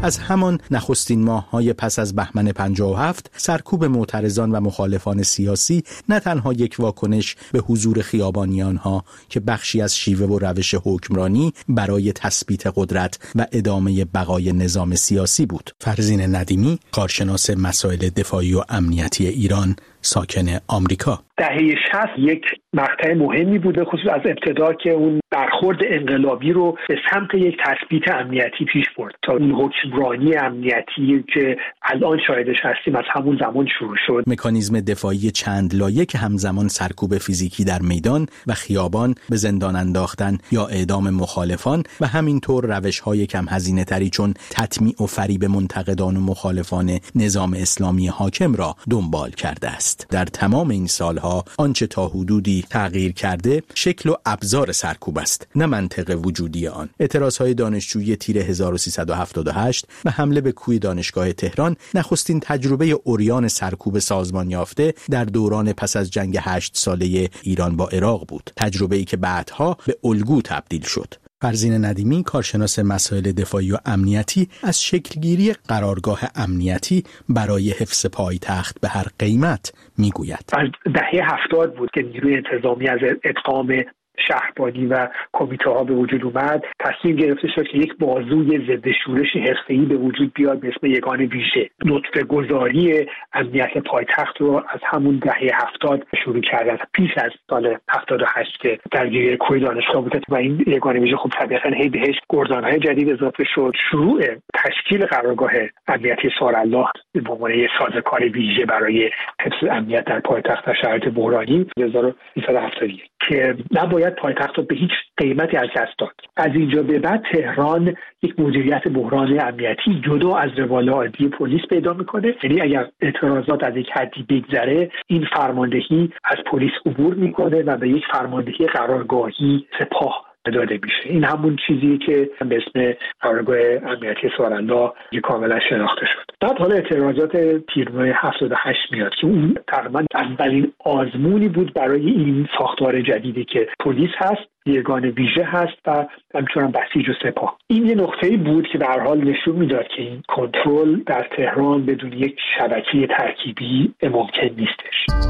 از همان نخستین ماه‌های پس از بهمن پنجاه و هفت سرکوب معترضان و مخالفان سیاسی نه تنها یک واکنش به حضور خیابانیان‌ها که بخشی از شیوه و روش حکمرانی برای تثبیت قدرت و ادامه بقای نظام سیاسی بود. فرزین ندیمی، کارشناس مسائل دفاعی و امنیتی ایران، ساکن آمریکا: دهه شصت یک مقطع مهمی بوده، خصوص از ابتدا که اون برخورد انقلابی رو به سمت یک تثبیت امنیتی پیش برد تا اون حکمرانی امنیتی که الان شاهدش هستیم از همون زمان شروع شد. مکانیزم دفاعی چند لایه که همزمان سرکوب فیزیکی در میدان و خیابان، به زندان انداختن یا اعدام مخالفان و همینطور روش‌های کم هزینه تری چون تطمیع و فریب منتقدان و مخالفان نظام اسلامی حاکم را دنبال کرده است. در تمام این سالها آنچه تا حدودی تغییر کرده شکل و ابزار سرکوب است، نه منطق وجودی آن. اعتراضهای دانشجویی تیر هزار و سیصد و هفتاد و هشت و حمله به کوی دانشگاه تهران نخستین تجربه عریان سرکوب سازمان یافته در دوران پس از جنگ هشت ساله ایران با عراق بود، تجربه‌ای که بعدها به الگو تبدیل شد. فرزین ندیمی، کارشناس مسائل دفاعی و امنیتی، از شکلگیری قرارگاه امنیتی برای حفظ پایتخت به هر قیمت میگوید. از دهه هفتاد بود که نیروی انتظامی از ادغام شهربانی و کمیته ها به وجود اومد. تصمیم گرفته شد که یک بازوی ضد شورش حرفه‌ای به وجود بیاد به اسم یگان ویژه. نطفه گذاری امنیت پایتخت رو از همون دهه هفتاد شروع کردن، پیش از سال هفتاد و هشت که درگیری کوی دانشگاه بود و این یگان ویژه خب طبیعتاً هی بهش گردانهای جدید اضافه شد. شروع تشکیل قرارگاه امنیتی سارالله به عنوان یک سازوکار ویژه برای حفظ امنیت در پایتخت در شرایط بحرانی هزار و سیصد و هفتاد و یک که نباید پایتخت رو به هیچ قیمتی از دست داد. از اینجا به بعد تهران یک مدیریت بحران امنیتی جدا از روال عادی پلیس پیدا میکنه. یعنی اگر اعتراضات از یک حدی بگذره، این فرماندهی از پلیس عبور میکنه و به یک فرماندهی قرارگاهی سپاه داده میشه. این همون چیزی که به اسم قرارگاه امنیتی سارالله کاملا شناخته شد. بعد حالا اعتراضات تیرماه هفتاد و هشت میاد که اون تقریبا اولین آزمونی بود برای این ساختار جدیدی که پلیس هست، یگان ویژه هست و همچنان بسیج و سپاه. این یه نقطه‌ای بود که به هر حال نشون میداد که این کنترل در تهران بدون یک شبکه ترکیبی ممکن نیستش.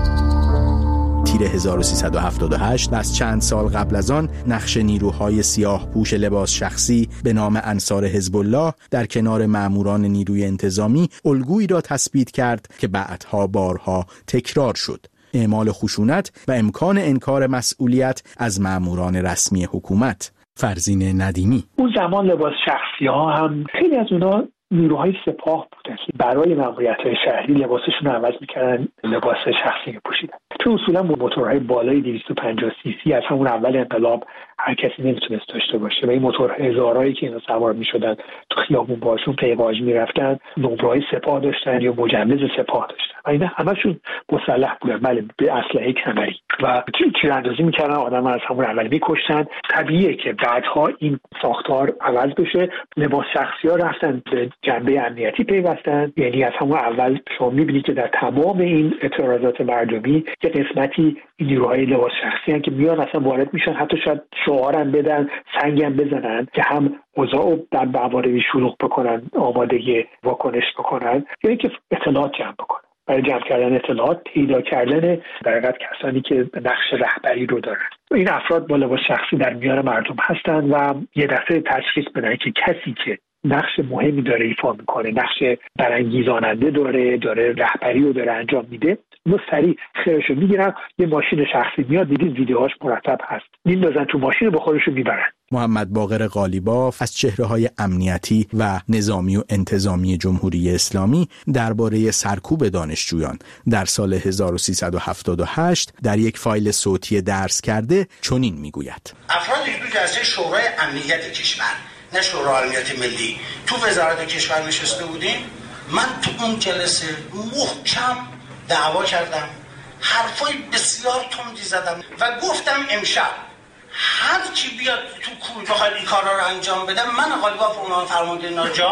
تیر هزار و سیصد و هفتاد و هشت و از چند سال قبل از آن نقش نیروهای سیاه پوش لباس شخصی به نام انصار حزب الله در کنار ماموران نیروی انتظامی الگویی را تثبیت کرد که بعدها بارها تکرار شد: اعمال خشونت و امکان انکار مسئولیت از ماموران رسمی حکومت. فرزین ندیمی: اون زمان لباس شخصی ها هم خیلی از اونا نیروهای سپاه بودن که برای ماموریت‌های شهری لباسشون رو عوض می‌کردن، لباس شخصی می‌پوشیدن. تو اصولا با موتورهای بالای دویست و پنجاه سی سی از همون اول انقلاب هر کسی نمیتونست داشته باشه و این موتور هزارایی که اینا سوار می‌شدن تو خیابون باشون پیواژ می‌رفتن، نمره‌های سپاه داشتن یا مجمز سپاه داشتن و اینا همشون مسلح بودن، بله، به اسلحه کمری و تیراندازی می‌کردن، آدم از همون اول می‌کشتن. طبیعیه که بعدها این ساختار عوض بشه، لباس شخصی‌ها رفتن به جنبه امنیتی پیوستن. یعنی از همون اول شما می‌بینید که در تمام این اعتراضات مردمی که قسمتی این نیروهای لباس شخصی هستند که میان اصلا وارد میشن، حتی شاید شعارم بدن، سنگم بزنن که هم اوضاع رو در مواردی شلوغ بکنن، آماده واکنش بکنن، یا اینکه اطلاعات جمع بکنن. برای جمع کردن اطلاعات، پیدا کردن در حقیقت کسانی که نقش رهبری رو دارن. این افراد با لباس شخصی در میان مردم هستن و یه دفعه تشخیص بدن که کسی که نقش مهمی داره ایفا میکنه، نقش برانگیزاننده داره، داره رهبری رو داره انجام میده، اونو سریع خیرشو میگیرن، یه ماشین شخصی میاد، دیدید ویدیوهاش مرتب هست، میندازن تو ماشین با خودشو میبرن. محمد باقر قالیباف از چهره‌های امنیتی و نظامی و انتظامی جمهوری اسلامی درباره سرکوب دانشجویان در سال هزار و سیصد و هفتاد و هشت در یک فایل صوتی درس کرده چنین میگوید: افرادی که تو جلسه شورای امنیت کشور، نه شورای امنیت ملی، تو وزارت کشور نشسته بودیم، من تو اون جلسه محکم دعوا کردم، حرفای بسیار تندی زدم و گفتم امشب هر کی بیاد تو کوی بخواد این کارا رو انجام بده، من قالیباف عنوان فرمانده ناجا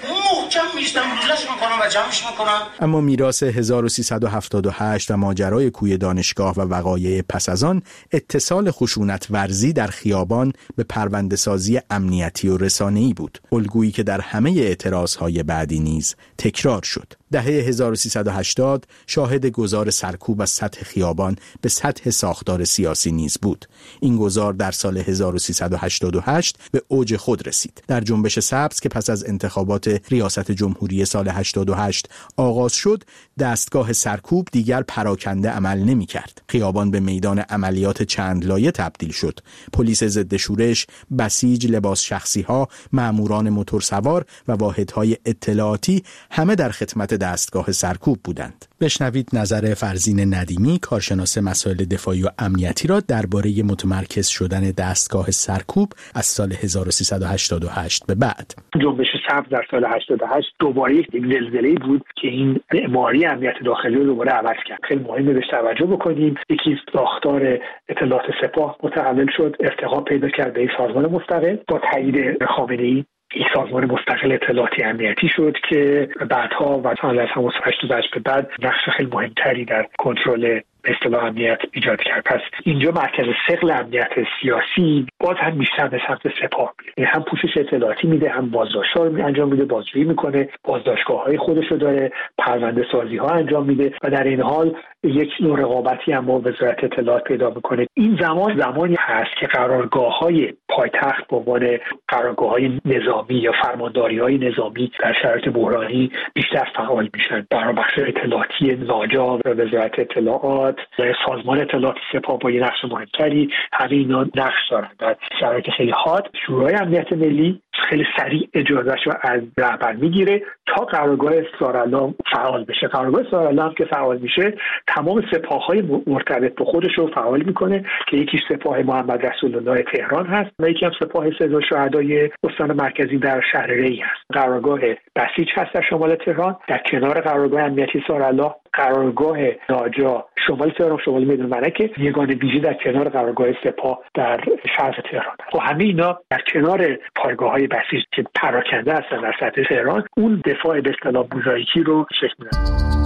محکم میشتم روزش میکنم و جمعش میکنم. اما میراث هزار و سیصد و هفتاد و هشت و ماجرای کوی دانشگاه و وقایع پس از آن اتصال خشونت ورزی در خیابان به پرونده‌سازی امنیتی و رسانه‌ای بود، الگویی که در همه اعتراضهای بعدی نیز تکرار شد. دهه هزار و سیصد و هشتاد شاهد گذار سرکوب از سطح خیابان به سطح ساختار سیاسی نیز بود. این گذار در سال هزار و سیصد و هشتاد و هشت به اوج خود رسید. در جنبش سبز که پس از انتخابات ریاست جمهوری سال هشتاد و هشت آغاز شد، دستگاه سرکوب دیگر پراکنده عمل نمی کرد. خیابان به میدان عملیات چند لایه تبدیل شد. پلیس ضد شورش، بسیج، لباس شخصی ها، ماموران موتورسوار و واحدهای اطلاعاتی همه در خدمت دستگاه سرکوب بودند. بشنوید نظر فرزین ندیمی، کارشناس مسائل دفاعی و امنیتی را درباره متمرکز شدن دستگاه سرکوب از سال هزار و سیصد و هشتاد و هشت به بعد. جنبش سبز در سال هشتاد و هشت دوباره یک زلزله‌ای بود که این معماری امنیت داخلی رو دوباره عوض کرد. خیلی مهمه بهش توجه بکنیم. یکی ساختار اطلاعات سپاه متحول شد، ارتقا پیدا کرد به یک سازمان مستقل با تایید خامنه‌ای. یک سازمان مستقل اطلاعاتی امنیتی شد که بعدها و سال هشتاد و هشت به بعد نقش خیلی مهمتری در کنترل به اصطلاح امنیت ایجاد کرد. پس اینجا مرکز ثقل امنیت سیاسی باز هم بیشتر به سمت سپاه میره، هم پوشش اطلاعاتی میده، هم بازداشت‌ها رو انجام میده، بازجویی میکنه، بازداشتگاه‌های خودش رو داره، پرونده سازی ها انجام میده و در این حال یک نوع رقابتی هم با وزارت اطلاعات پیدا میکنه. این زمان زمانی هست که قرارگاه‌های پایتخت به عنوان قرارگاه‌های نظامی یا فرمانداری‌های نظامی در شرایط بحرانی بیشتر فعال میشن. برای بخش اطلاعاتی ناجا و وزارت اطلاعات، سازمان اطلاعات سپاه با یه نقش مهمتری، همه اینا نقش دارن. در شرایط خیلی حاد شورای امنیت ملی خیلی سریع اجازهش رو از رهبر میگیره تا قرارگاه سارالام فعال بشه. قرارگاه سارالام که فعال میشه تمام سپاه‌های مرتبط به خودش رو فعال میکنه که یکیش سپاه محمد رسول الله تهران هست و یکی هم سپاه سید الشهدای استان مرکزی در شهر ری هست. قرارگاه بسیج هست در شمال تهران، در کنار قرارگاه امنیتی سارالله. قرارگاه ناجا شمال تهران، شمال میدون ملکه، یگان ویژه در کنار قرارگاه سپاه در شرق تهران. و همه اینا در کنار پایگاه‌های بسیج که پراکنده هستن در سطح تهران، اون دفاع به اصطلاح موزاییکی رو شکل میدن.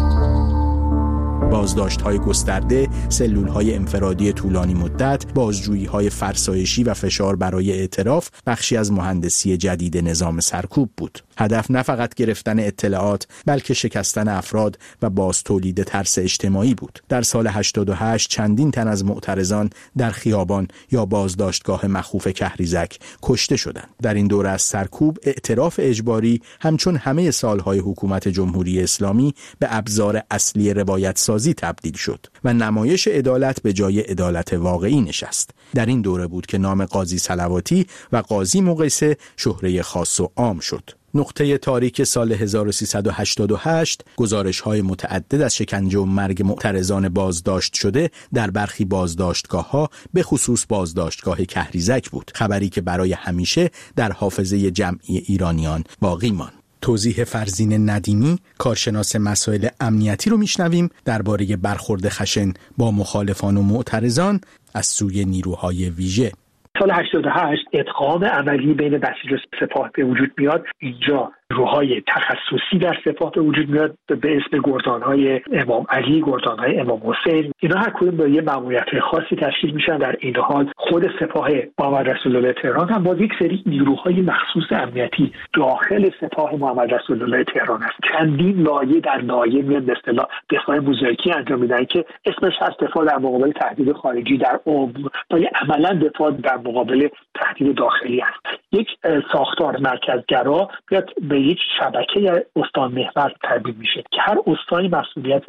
بازداشت‌های گسترده، سلول‌های انفرادی طولانی مدت، بازجویی‌های فرسایشی و فشار برای اعتراف بخشی از مهندسی جدید نظام سرکوب بود. هدف نه فقط گرفتن اطلاعات، بلکه شکستن افراد و باز تولید ترس اجتماعی بود. در سال هشتاد و هشت چندین تن از معترضان در خیابان یا بازداشتگاه مخوف کهریزک کشته شدند. در این دوره از سرکوب، اعتراف اجباری همچون همه سالهای حکومت جمهوری اسلامی به ابزار اصلی روایت سازی تبدیل شد و نمایش عدالت به جای عدالت واقعی نشست. در این دوره بود که نام قاضی صلواتی و قاضی مقیسه شهره خاص و عام شد. نقطه تاریک سال هزار و سیصد و هشتاد و هشت گزارش‌های متعدد از شکنجه و مرگ معترضان بازداشت شده در برخی بازداشتگاه‌ها، به خصوص بازداشتگاه کهریزک بود، خبری که برای همیشه در حافظه جمعی ایرانیان باقی ماند. توضیح فرزین ندیمی، کارشناس مسائل امنیتی رو میشنویم درباره برخورد خشن با مخالفان و معترضان از سوی نیروهای ویژه. سال هشتاد و هشت ادغام عملی بین بسیج و سپاه به وجود میاد. اینجا نیروهای تخصصی در سپاه به وجود میاد به اسم گردانهای امام علی، گردانهای امام حسین. اینا هر کدوم با یه ماموریت خاصی تشکیل میشن. در این حال خود سپاه محمد رسول الله تهران هم با یک سری نیروهای مخصوص امنیتی داخل سپاه محمد رسول الله تهران است. چندین لایه در لایه میاد به اصطلاح دفاع موزاییکی انجام میدن که اسمش هست دفاع در مقابل تهدید خارجی، در عمق ولی عملا دفاع در مقابل تهدید داخلی است. یک ساختار مرکزگرا بیاد به یک شبکه استان محور تبدیل میشه که هر استانی مسئولیت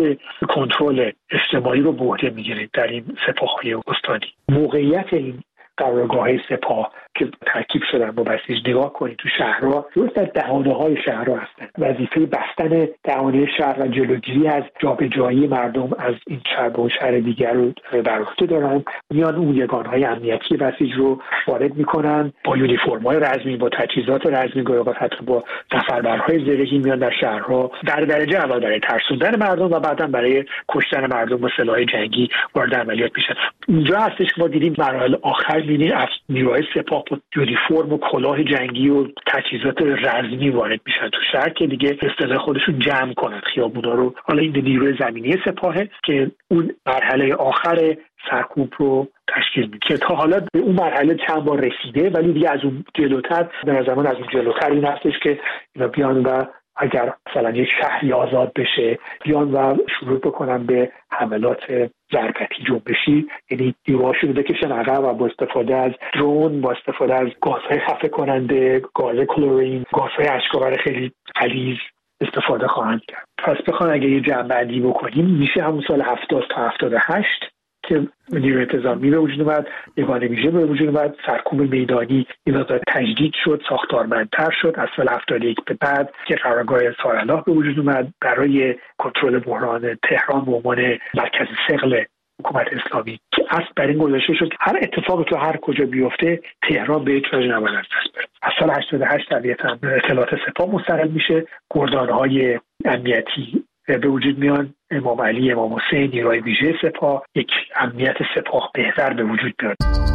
کنترل اجتماعی رو به عهده میگیره در این سپاه‌های استانی. موقعیت این قرارگاه‌های سپاه که ترکیب شدن با بسیج نگاه کنید تو شهرها، درست در دهانه‌های شهرها هستن. وظیفه بستن دهانه شهر و جلوگیری از جابجایی مردم از این شهر به اون شهر دیگر رو بر عهده دارن. میان اون یگانهای امنیتی بسیج رو وارد میکنن با یونیفرم‌های رزمی، با تجهیزات رزمی، گاهی حتی با سفربرهای زرهی میان در شهرها در درجه اول برای ترسوندن مردم و بعداً برای کشتن مردم با سلاح جنگی وارد عملیات میشن. اینجا هستش که ما دیدیم مراحل آخر می‌بینید از نیروهای سپاه با یونیفرم و کلاه جنگی و تجهیزات رزمی وارد میشن تو شهر که دیگه اصطلاح خودشون جمع کنن خیابونا رو. حالا این نیروی زمینی سپاهه که اون مرحله آخر سرکوب رو تشکیل میده که تا حالا به اون مرحله چند بار رسیده، ولی دیگه از اون جلوتر به نظر من از اون جلوتر این هستش که اینا بیان و اگر مثلا یک شهری آزاد بشه بیان و شروع بکنن به حملات ضربتی جنبشی، یعنی دیوارشون رو بکشن عقب و با استفاده از درون، با استفاده از گازهای خفه کننده، گاز کلورین، گازهای اشک‌آور خیلی غلیظ استفاده خواهند کرد. پس بخوام اگه یه جمع‌بندی بکنیم میشه همون سال هفتاد تا هفتاد و هشت که نیروی انتظامی به وجود اومد، یگانه ویژه به وجود اومد، سرکوب میدانی این مقدار تجدید شد، ساختارمندتر شد. از سال هفتاد و یک به بعد که قرارگاه سارالله به وجود اومد برای کنترل بحران تهران به عنوان مرکز ثقل حکومت اسلامی که اصل بر این گذاشته شد هر اتفاقی تو هر کجا بیفته تهران به یک وجه نباید از دست بره. از سال هشتاد و هشت طبیعتاً اطلاعات سپاه مستقل میشه، گردانهای امنیتی به وجود میان، امام علی، امام حسین، نیروهای ویژه سپاه، یک امنیت سپاه بهتر به وجود میاد.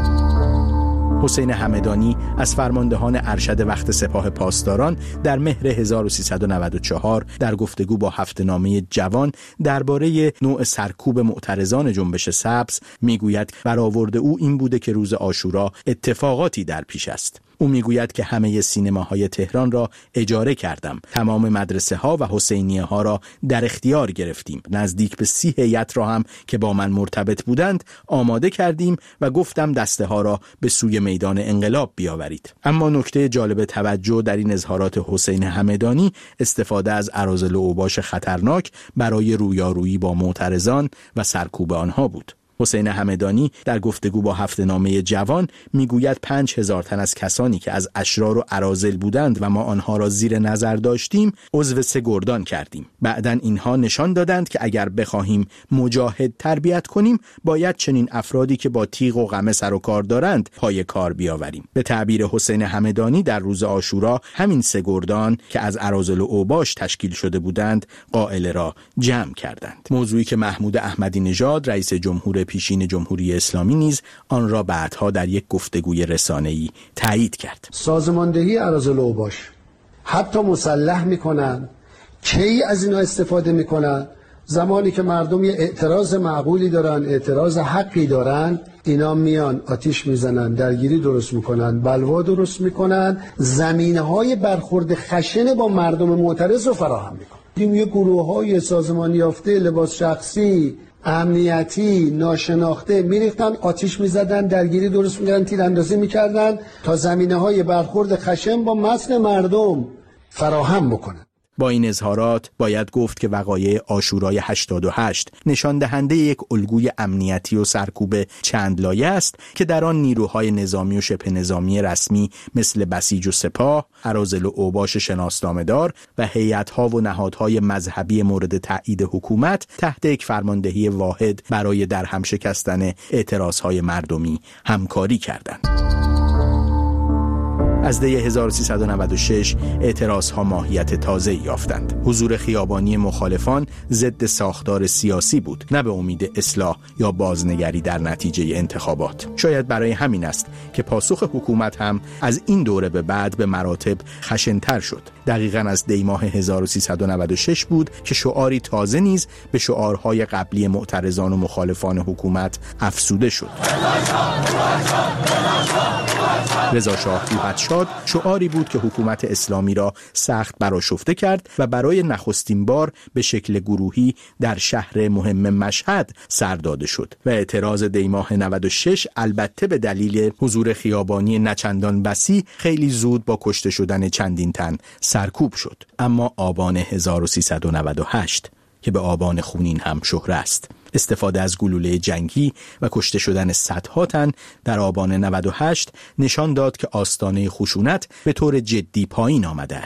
حسین همدانی از فرماندهان ارشد وقت سپاه پاسداران در مهر هزار و سیصد و نود و چهار در گفتگو با هفته‌نامه جوان درباره نوع سرکوب معترضان جنبش سبز میگوید برآورد او این بوده که روز عاشورا اتفاقاتی در پیش است. او میگوید که همه سینماهای تهران را اجاره کردم، تمام مدرسه ها و حسینیه ها را در اختیار گرفتیم، نزدیک به سی هیئت را هم که با من مرتبط بودند آماده کردیم و گفتم دسته ها را به سوی میدان انقلاب بیاورید. اما نکته جالب توجه در این اظهارات حسین همدانی استفاده از اراذل و اوباش خطرناک برای رویارویی با معترضان و سرکوب آنها بود. حسین همدانی در گفتگو با هفته‌نامه جوان میگوید پنج هزار تن از کسانی که از اشرار و اراذل بودند و ما آنها را زیر نظر داشتیم عضو سه گردان کردیم. بعداً اینها نشان دادند که اگر بخواهیم مجاهد تربیت کنیم باید چنین افرادی که با تیغ و قمه سر و کار دارند پای کار بیاوریم. به تعبیر حسین همدانی در روز عاشورا همین سه گردان که از اراذل و اوباش تشکیل شده بودند قائله را جمع کردند. موضوعی که محمود احمدی نژاد رئیس جمهور پیشین جمهوری اسلامی نیز آن را بعدها در یک گفتگوی رسانه‌ای تایید کرد. سازماندهی اراذل و اوباش حتی مسلح میکنن، کی از اینا استفاده میکنن؟ زمانی که مردم یه اعتراض معقولی دارن، اعتراض حقی دارن، اینا میان آتیش میزنن، درگیری درست میکنن، بلوا درست میکنن، زمینه‌های برخورد خشن با مردم معترض رو فراهم میکنن. این یه گروه‌های سازمانی یافته، لباس شخصی، امنیتی، ناشناخته میریختن، آتیش میزدن، درگیری درست میکردن، تیراندازی میکردن تا زمینه‌های برخورد خشن با متن مردم فراهم بکنن. با این اظهارات باید گفت که وقایع عاشورای هشتاد و هشت نشان دهنده یک الگوی امنیتی و سرکوب چند لایه است که در آن نیروهای نظامی و شبه نظامی رسمی مثل بسیج و سپاه، اراذل و اوباش شناسنامه‌دار و هیئت‌ها و نهادهای مذهبی مورد تایید حکومت تحت یک فرماندهی واحد برای درهم شکستن اعتراضهای مردمی همکاری کردند. از دی هزار و سیصد و نود و شش اعتراضها ماهیت تازه‌ای یافتند. حضور خیابانی مخالفان ضد ساختار سیاسی بود، نه به امید اصلاح یا بازنگری در نتیجه انتخابات. شاید برای همین است که پاسخ حکومت هم از این دوره به بعد به مراتب خشن‌تر شد. دقیقاً از دی ماه هزار و سیصد و نود و شش بود که شعاری تازه نیز به شعارهای قبلی معترضان و مخالفان حکومت افزوده شد. رضا شاه روحت‌شاد شعاری بود که حکومت اسلامی را سخت برآشفته کرد و برای نخستین بار به شکل گروهی در شهر مهم مشهد سر داده شد و اعتراض دی ماه نود و شش البته به دلیل حضور خیابانی نچندان وسیع خیلی زود با کشته شدن چندین تن سرکوب شد. اما آبان هزار و سیصد و نود و هشت که به آبان خونین هم شهره است، استفاده از گلوله جنگی و کشته شدن صدها تن در آبان نود و هشت نشان داد که آستانه خشونت به طور جدی پایین آمده است.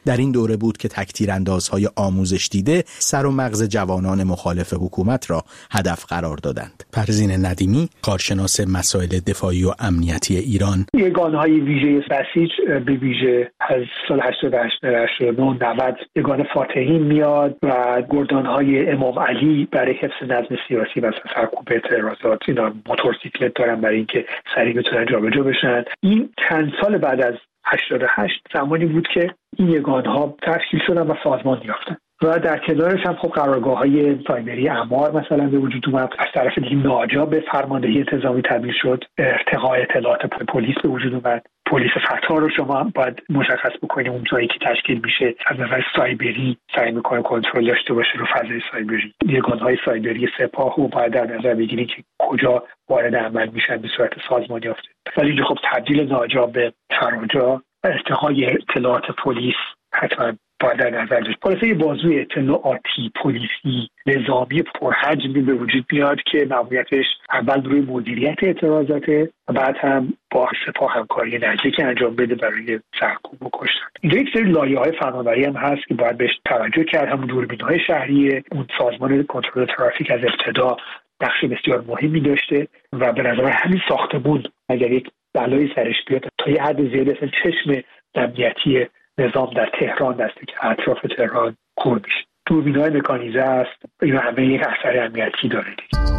در این دوره بود که تک‌تیراندازهای آموزش دیده سر و مغز جوانان مخالف حکومت را هدف قرار دادند. پروین ندیمی، کارشناس مسائل دفاعی و امنیتی ایران: یگانه‌های ویژه بسیج به ویژه از سال هشتاد و هشت تا هشتاد و نه نود یگان فاتحین میاد و گردان‌های امام علی برای حفظ نظم سیاسی و سرکوب اعتراضات، اینا موتورسیکلت دارن برای اینکه سریع بتونن جابجا بشن. این چند سال بعد از هشتاد و هشت زمانی بود که این یگان‌ها تشکیل شدن و سازمان یافتن و در کنارش هم خب قرارگاه‌های سایبری امار مثلا به وجود اومد. از طرف دیگه ناجا به فرماندهی انتظامی تبدیل شد، ارتقاء اطلاعات پلیس به وجود اومد. پلیس فتح رو شما باید مشخص بکنید اون جایی که تشکیل میشه از نظر سایبری سعی میکنه کنترل داشته باشه رو فضای سایبری. یگان‌های سایبری سپاه رو باید در نظر بگیرید که کجا وارد عمل میشن به صورت سازمان یافته. ولی اینجا خب تبدیل ناجا به فراجا و ارتقاء اطلاعات پلیس حتما باید در نظر داشت. خلاصه یه بازوی اطلاعاتی پلیسی نظامی پرحجمی به وجود میاد که ماموریتش اول روی مدیریت اعتراضاته و بعد هم با سپاه همکاری نزدیک انجام بده برای سرکوب و کشتن. اینجا یک سری لایه‌های فناوری هم هست که باید بهش توجه کرد. همون دوربین‌های شهریه، اون سازمان کنترل ترافیک از ابتدا نقش بسیار مهمی داشته و به نظر همین ساختمون اگر یک بلایی سرش بیاد تا یه حد زیادی اصلا چشم امنیتی نظام در تهران دسته که اطراف تهران کور میشه. دوربین‌های مکانیزه است، اینا همه یک اثر امنیتی داره دیگه.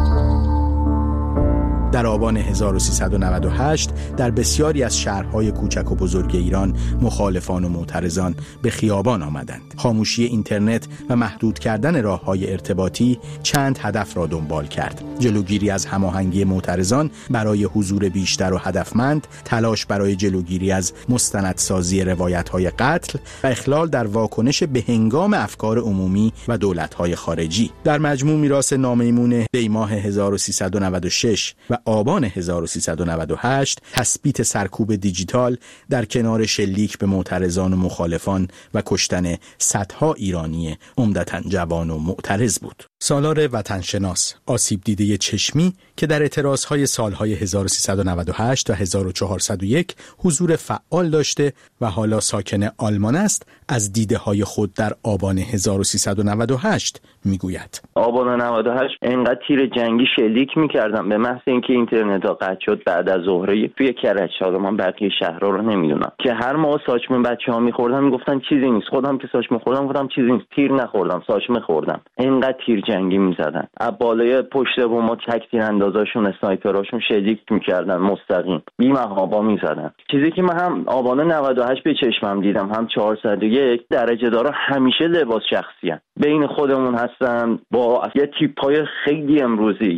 در آبان هزار و سیصد و نود و هشت در بسیاری از شهرهای کوچک و بزرگ ایران مخالفان و معترضان به خیابان آمدند. خاموشی اینترنت و محدود کردن راه‌های ارتباطی چند هدف را دنبال کرد: جلوگیری از هماهنگی معترضان برای حضور بیشتر و هدفمند، تلاش برای جلوگیری از مستندسازی روایت‌های قتل و اخلال در واکنش به هنگام افکار عمومی و دولت‌های خارجی. در مجموع میراث نامیمون دی‌ماه هزار و سیصد و نود و شش و آبان هزار و سیصد و نود و هشت تثبیت سرکوب دیجیتال در کنار شلیک به معترضان و مخالفان و کشتن صدها ایرانی عمدتاً جوان و معترض بود. سالار وطنشناس، آسیب دیده چشمی که در اعتراضهای سالهای هزار و سیصد و نود و هشت و هزار و چهارصد و یک حضور فعال داشته و حالا ساکن آلمان است، از دیده های خود در آبان هزار و سیصد و نود و هشت میگوید: آبان نود و هشت انقدر تیر جنگی شلیک میکردم به محض اینکه اینترنت ها قطع شد بعد از ظهر توی کرج، حالا من بقیه شهرها رو نمیدونم، که هر موقع ساچمه بچه‌ها میخوردن میگفتن چیزی نیست، خودم که ساچمه خوردم گفتم چیزی نیست، تیر نخوردم، ساچمه خوردم. انقدر تیر جنگی میزدن، از بالای پشت بوم تک‌تیر اندازاشون اسنایپراشون شلیک میکردن، مستقیم بی محابا میزدن. چیزی که من هم آبان نود و هشت به چشمم دیدم، هم چهارصد و یک درجه دارا همیشه لباس شخصی هستن، بین خودمون هستن با یه تیپ‌های خیلی امروزی.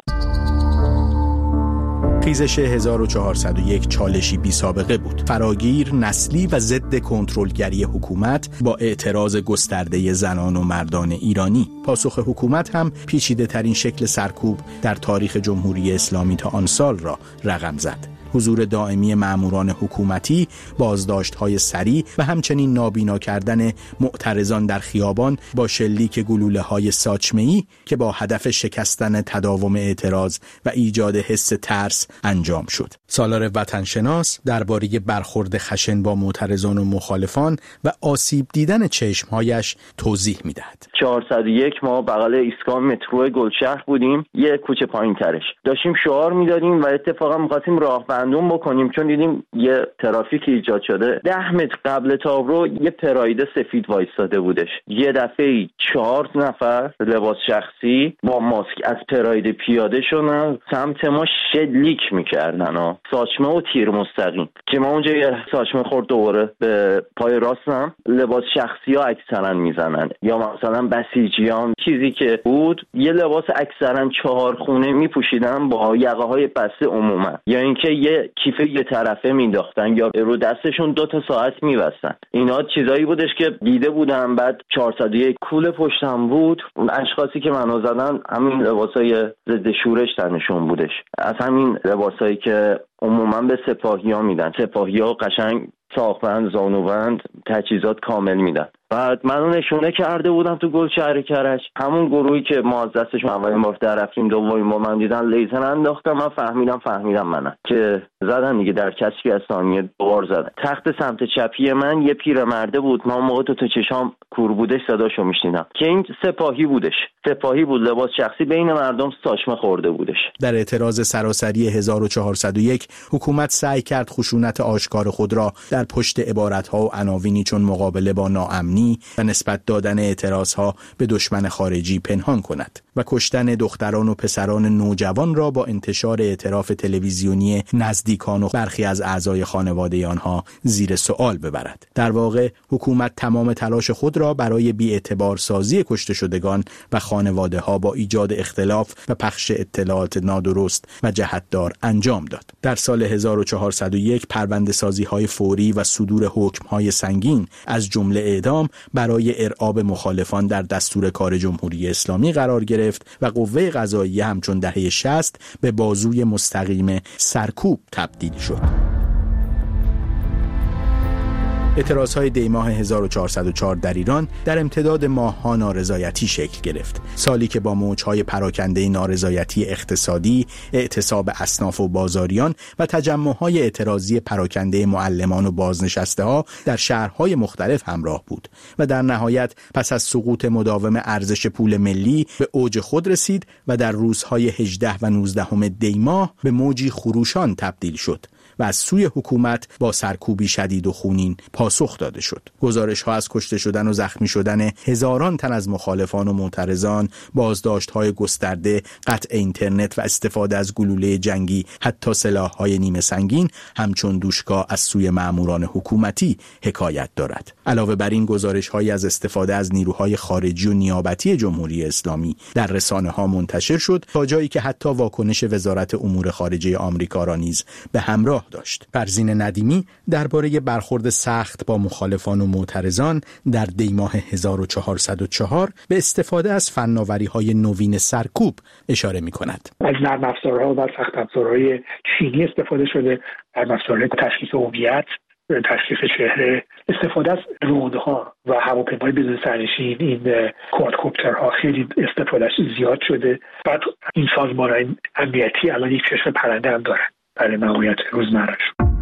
خیزش هزار و چهارصد و یک چالشی بی سابقه بود، فراگیر، نسلی و ضد کنترلگری حکومت با اعتراض گسترده زنان و مردان ایرانی. پاسخ حکومت هم پیچیده ترین شکل سرکوب در تاریخ جمهوری اسلامی تا آن سال را رقم زد. حضور دائمی ماموران حکومتی، بازداشت‌های سریع و همچنین نابینا کردن معترضان در خیابان با شلیک گلوله‌های ساچمه‌ای که با هدف شکستن تداوم اعتراض و ایجاد حس ترس انجام شد. سالار وطنشناس درباره برخورد خشن با معترضان و مخالفان و آسیب دیدن چشم‌هایش توضیح می‌دهد. چهارصد و یک ما بغل ایستگاه مترو گلشهر بودیم، یه کوچه پایین‌ترش. داشتیم شعار می‌دادیم و اتفاقا می‌خواستیم راه بندون بکنیم چون دیدیم یه ترافیک ایجاد شده. ده متر قبل تابرو یه پراید سفید وایستاده بودش. یه دفعه چهار نفر لباس شخصی با ماسک از پراید پیاده شدن سمت ما شلیک می‌کردن ها، ساچمه و تیر مستقیم، که ما اونجا یه ساچمه خورد دوباره به پای راستم. لباس شخصی ها اکثرا میزنن یا مثلا بسیجیان، چیزی که بود یه لباس اکثرا چهار خونه میپوشیدن با یقه های بسته عموما، یا اینکه یه کیف یه طرفه مینداختن یا رو دستشون دو تا ساعت میبستن. اینا چیزایی بودش که دیده بودم. بعد چهارصد و یک کوله پشتم بود، اشخاصی که منو زدن همین لباسای ضد شورش تنشون بودش، از همین لباسایی که عموما به سپاهی ها میدن. سپاهی ها قشنگ ساقبند، زانوبند، تجهیزات کامل میدن. بعد منو نشونه کرده بودم تو گلشهر کرج، همون گروهی که ما از دستشون اولین بار در رفتیم، دومین بار من دیدن لیزر انداختم، من فهمیدم فهمیدم منم که زدن دیگه، در کسری از ثانیه دوبار زدن. تخت سمت چپی من یه پیرمرده بود، من موقع تو تو چشام کور بودش صداشو میشنیدم که این سپاهی بودش، سپاهی بود، لباس شخصی، بین مردم ساچمه خورده بودش. در اعتراض سراسری هزار و چهارصد و یک حکومت سعی کرد خشونت آشکار خود را در پشت عبارت‌ها و عناوینی چون مقابله با ناامنی و نسبت دادن اعتراضها به دشمن خارجی پنهان کند و کشتن دختران و پسران نوجوان را با انتشار اعتراف تلویزیونی نزدیکان و برخی از اعضای خانواده آنها زیر سوال ببرد. در واقع حکومت تمام تلاش خود را برای بی‌اعتبار سازی کشته شدگان و خانواده ها با ایجاد اختلاف و پخش اطلاعات نادرست و جهتدار انجام داد. در سال هزار و چهارصد و یک پرونده سازی های فوری و صدور حکم های سنگین از جمله اعدام برای ارعاب مخالفان در دستور کار جمهوری اسلامی قرار گرفت و قوه قضاییه همچون دهه شصت به بازوی مستقیم سرکوب تبدیل شد. اعتراضهای دی ماه هزار و چهارصد و چهار در ایران در امتداد ماه‌ها نارضایتی شکل گرفت. سالی که با موج‌های پراکنده نارضایتی اقتصادی، اعتصاب اصناف و بازاریان و تجمع‌های اعتراضی پراکنده معلمان و بازنشسته‌ها در شهرهای مختلف همراه بود و در نهایت پس از سقوط مداوم ارزش پول ملی به اوج خود رسید و در روزهای هجده و نوزده دی ماه به موجی خروشان تبدیل شد و از سوی حکومت با سرکوبی شدید و خونین پاسخ داده شد. گزارش‌ها از کشته شدن و زخمی شدن هزاران تن از مخالفان و معترضان، بازداشت‌های گسترده، قطع اینترنت و استفاده از گلوله جنگی، حتی سلاح‌های نیمه سنگین همچون دوشکا از سوی مأموران حکومتی حکایت دارد. علاوه بر این گزارش‌هایی از استفاده از نیروهای خارجی و نیابتی جمهوری اسلامی در رسانه‌ها منتشر شد تا جایی که حتی واکنش وزارت امور خارجه آمریکا را نیز به همراه داشت. فرزین ندیمی درباره برخورد سخت با مخالفان و معترضان در دی ماه هزار و چهارصد و چهار به استفاده از فناوری‌های نوین سرکوب اشاره می‌کند. از نرم افزارها و سخت افزارهای چینی استفاده شده، نرم افزارهای تشخیص هویت، تشخیص چهره، استفاده از درون‌ها و هواپیمای بدون سرنشین، این کوادکوپترها خیلی استفادهش زیاد شده. بعد این سازمان‌های امنیتی الان یک چشم پرنده هم دارن برای ماموریت روزمره‌اش.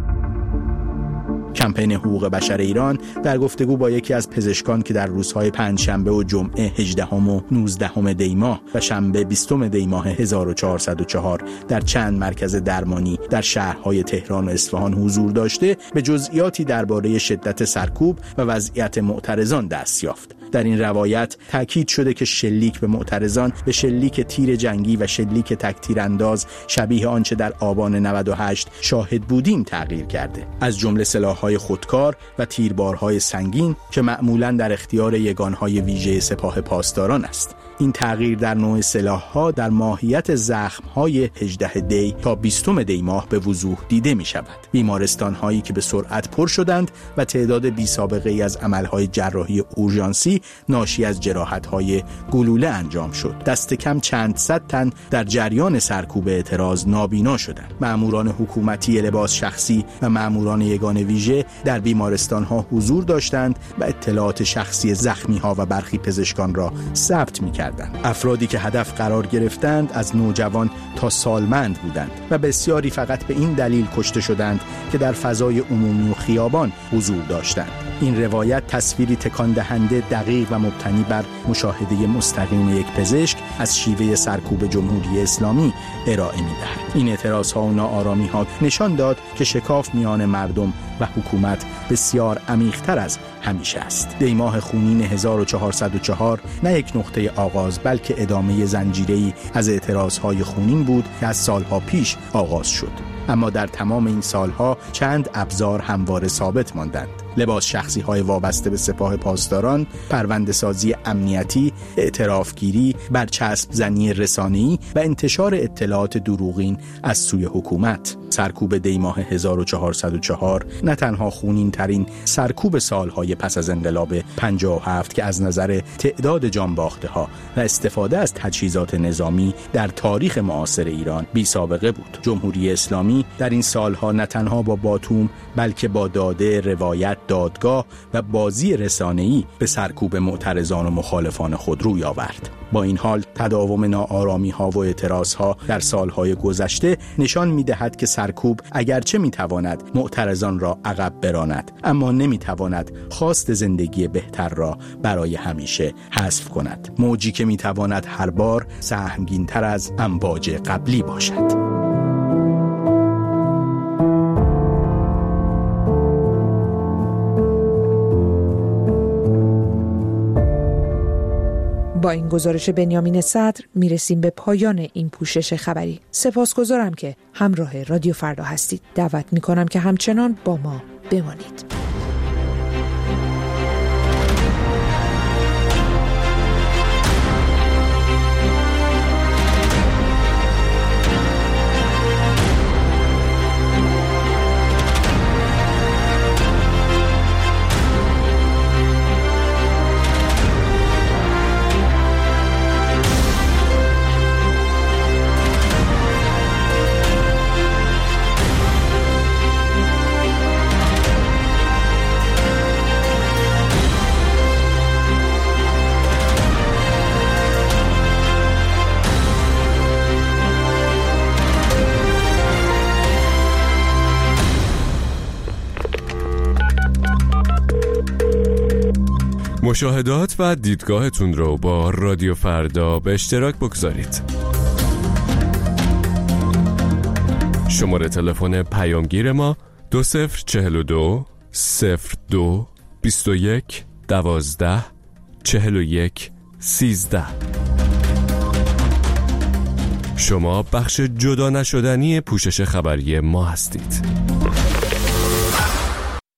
کمپین حقوق بشر ایران در گفتگو با یکی از پزشکان که در روزهای پنجشنبه و جمعه هجدهم و نوزدهم دی ماه و شنبه بیستم دی ماه هزار و چهارصد و چهار در چند مرکز درمانی در شهرهای تهران و اصفهان حضور داشته، به جزئیاتی درباره شدت سرکوب و وضعیت معترضان دست یافت. در این روایت تاکید شده که شلیک به معترضان به شلیک تیر جنگی و شلیک تکتیر انداز شبیه آنچه در آبان نود و هشت شاهد بودیم تغییر کرده، از جمله سلاح‌های خودکار و تیربارهای سنگین که معمولاً در اختیار یگانهای ویژه سپاه پاسداران است. این تغییر در نوع سلاح‌ها در ماهیت زخم‌های هجده دی تا بیستم دی ماه به وضوح دیده می‌شود. بیمارستان‌هایی که به سرعت پر شدند و تعداد بی‌سابقه‌ای از عمل‌های جراحی اورژانسی ناشی از جراحت‌های گلوله انجام شد. دست کم چند صد تن در جریان سرکوب اعتراض نابینا شدند. مأموران حکومتی لباس شخصی و مأموران یگان ویژه در بیمارستان‌ها حضور داشتند و اطلاعات شخصی زخمی‌ها و برخی پزشکان را ثبت می‌کردند. افرادی که هدف قرار گرفتند از نوجوان تا سالمند بودند و بسیاری فقط به این دلیل کشته شدند که در فضای عمومی و خیابان حضور داشتند. این روایت تصویری تکان دهنده دقیق و مبتنی بر مشاهده مستقیم یک پزشک از شیوه سرکوب جمهوری اسلامی ارائه می‌دهد. این اعتراض‌ها و ناآرامی‌ها نشان داد که شکاف میان مردم و حکومت بسیار عمیق‌تر از همیشه است. دی ماه خونین هزار و چهارصد و چهار نه یک نقطه آغاز بلکه ادامه زنجیره‌ای از اعتراض‌های خونین بود که از سالها پیش آغاز شد. اما در تمام این سالها چند ابزار همواره ثابت ماندند: لباس شخصی های وابسته به سپاه پاسداران، پرونده سازی امنیتی، اعترافگیری، برچسب زنی رسانه‌ای و انتشار اطلاعات دروغین از سوی حکومت. سرکوب دی ماه هزار و چهارصد و چهار نه تنها خونین ترین سرکوب سالهای پس از انقلاب پنجاه و هفت که از نظر تعداد جانباخته ها و استفاده از تجهیزات نظامی در تاریخ معاصر ایران بی سابقه بود. جمهوری اسلامی در این سالها نه تنها با باتوم بلکه با داده، روایت، دادگاه و بازی رسانه‌ای به سرکوب معترضان و مخالفان خود روی آورد. با این حال تداوم ناآرامی‌ها و اعتراضها در سالهای گذشته نشان می‌دهد که سرکوب اگرچه می‌تواند معترضان را عقب براند، اما نمی‌تواند خواست زندگی بهتر را برای همیشه حذف کند. موجی که می‌تواند هر بار سهمگین‌تر از امواج قبلی باشد. با این گزارش بنیامین صدر میرسیم به پایان این پوشش خبری. سپاسگزارم که همراه رادیو فردا هستید. دعوت میکنم که همچنان با ما بمانید. مشاهدات و دیدگاهتون رو با رادیو فردا به اشتراک بگذارید. شماره تلفن پیامگیر ما دو صفر چهل و دو صفر دو بیست و یک دوازده چهل و یک سیزده. شما بخش جدا نشدنی پوشش خبری ما هستید.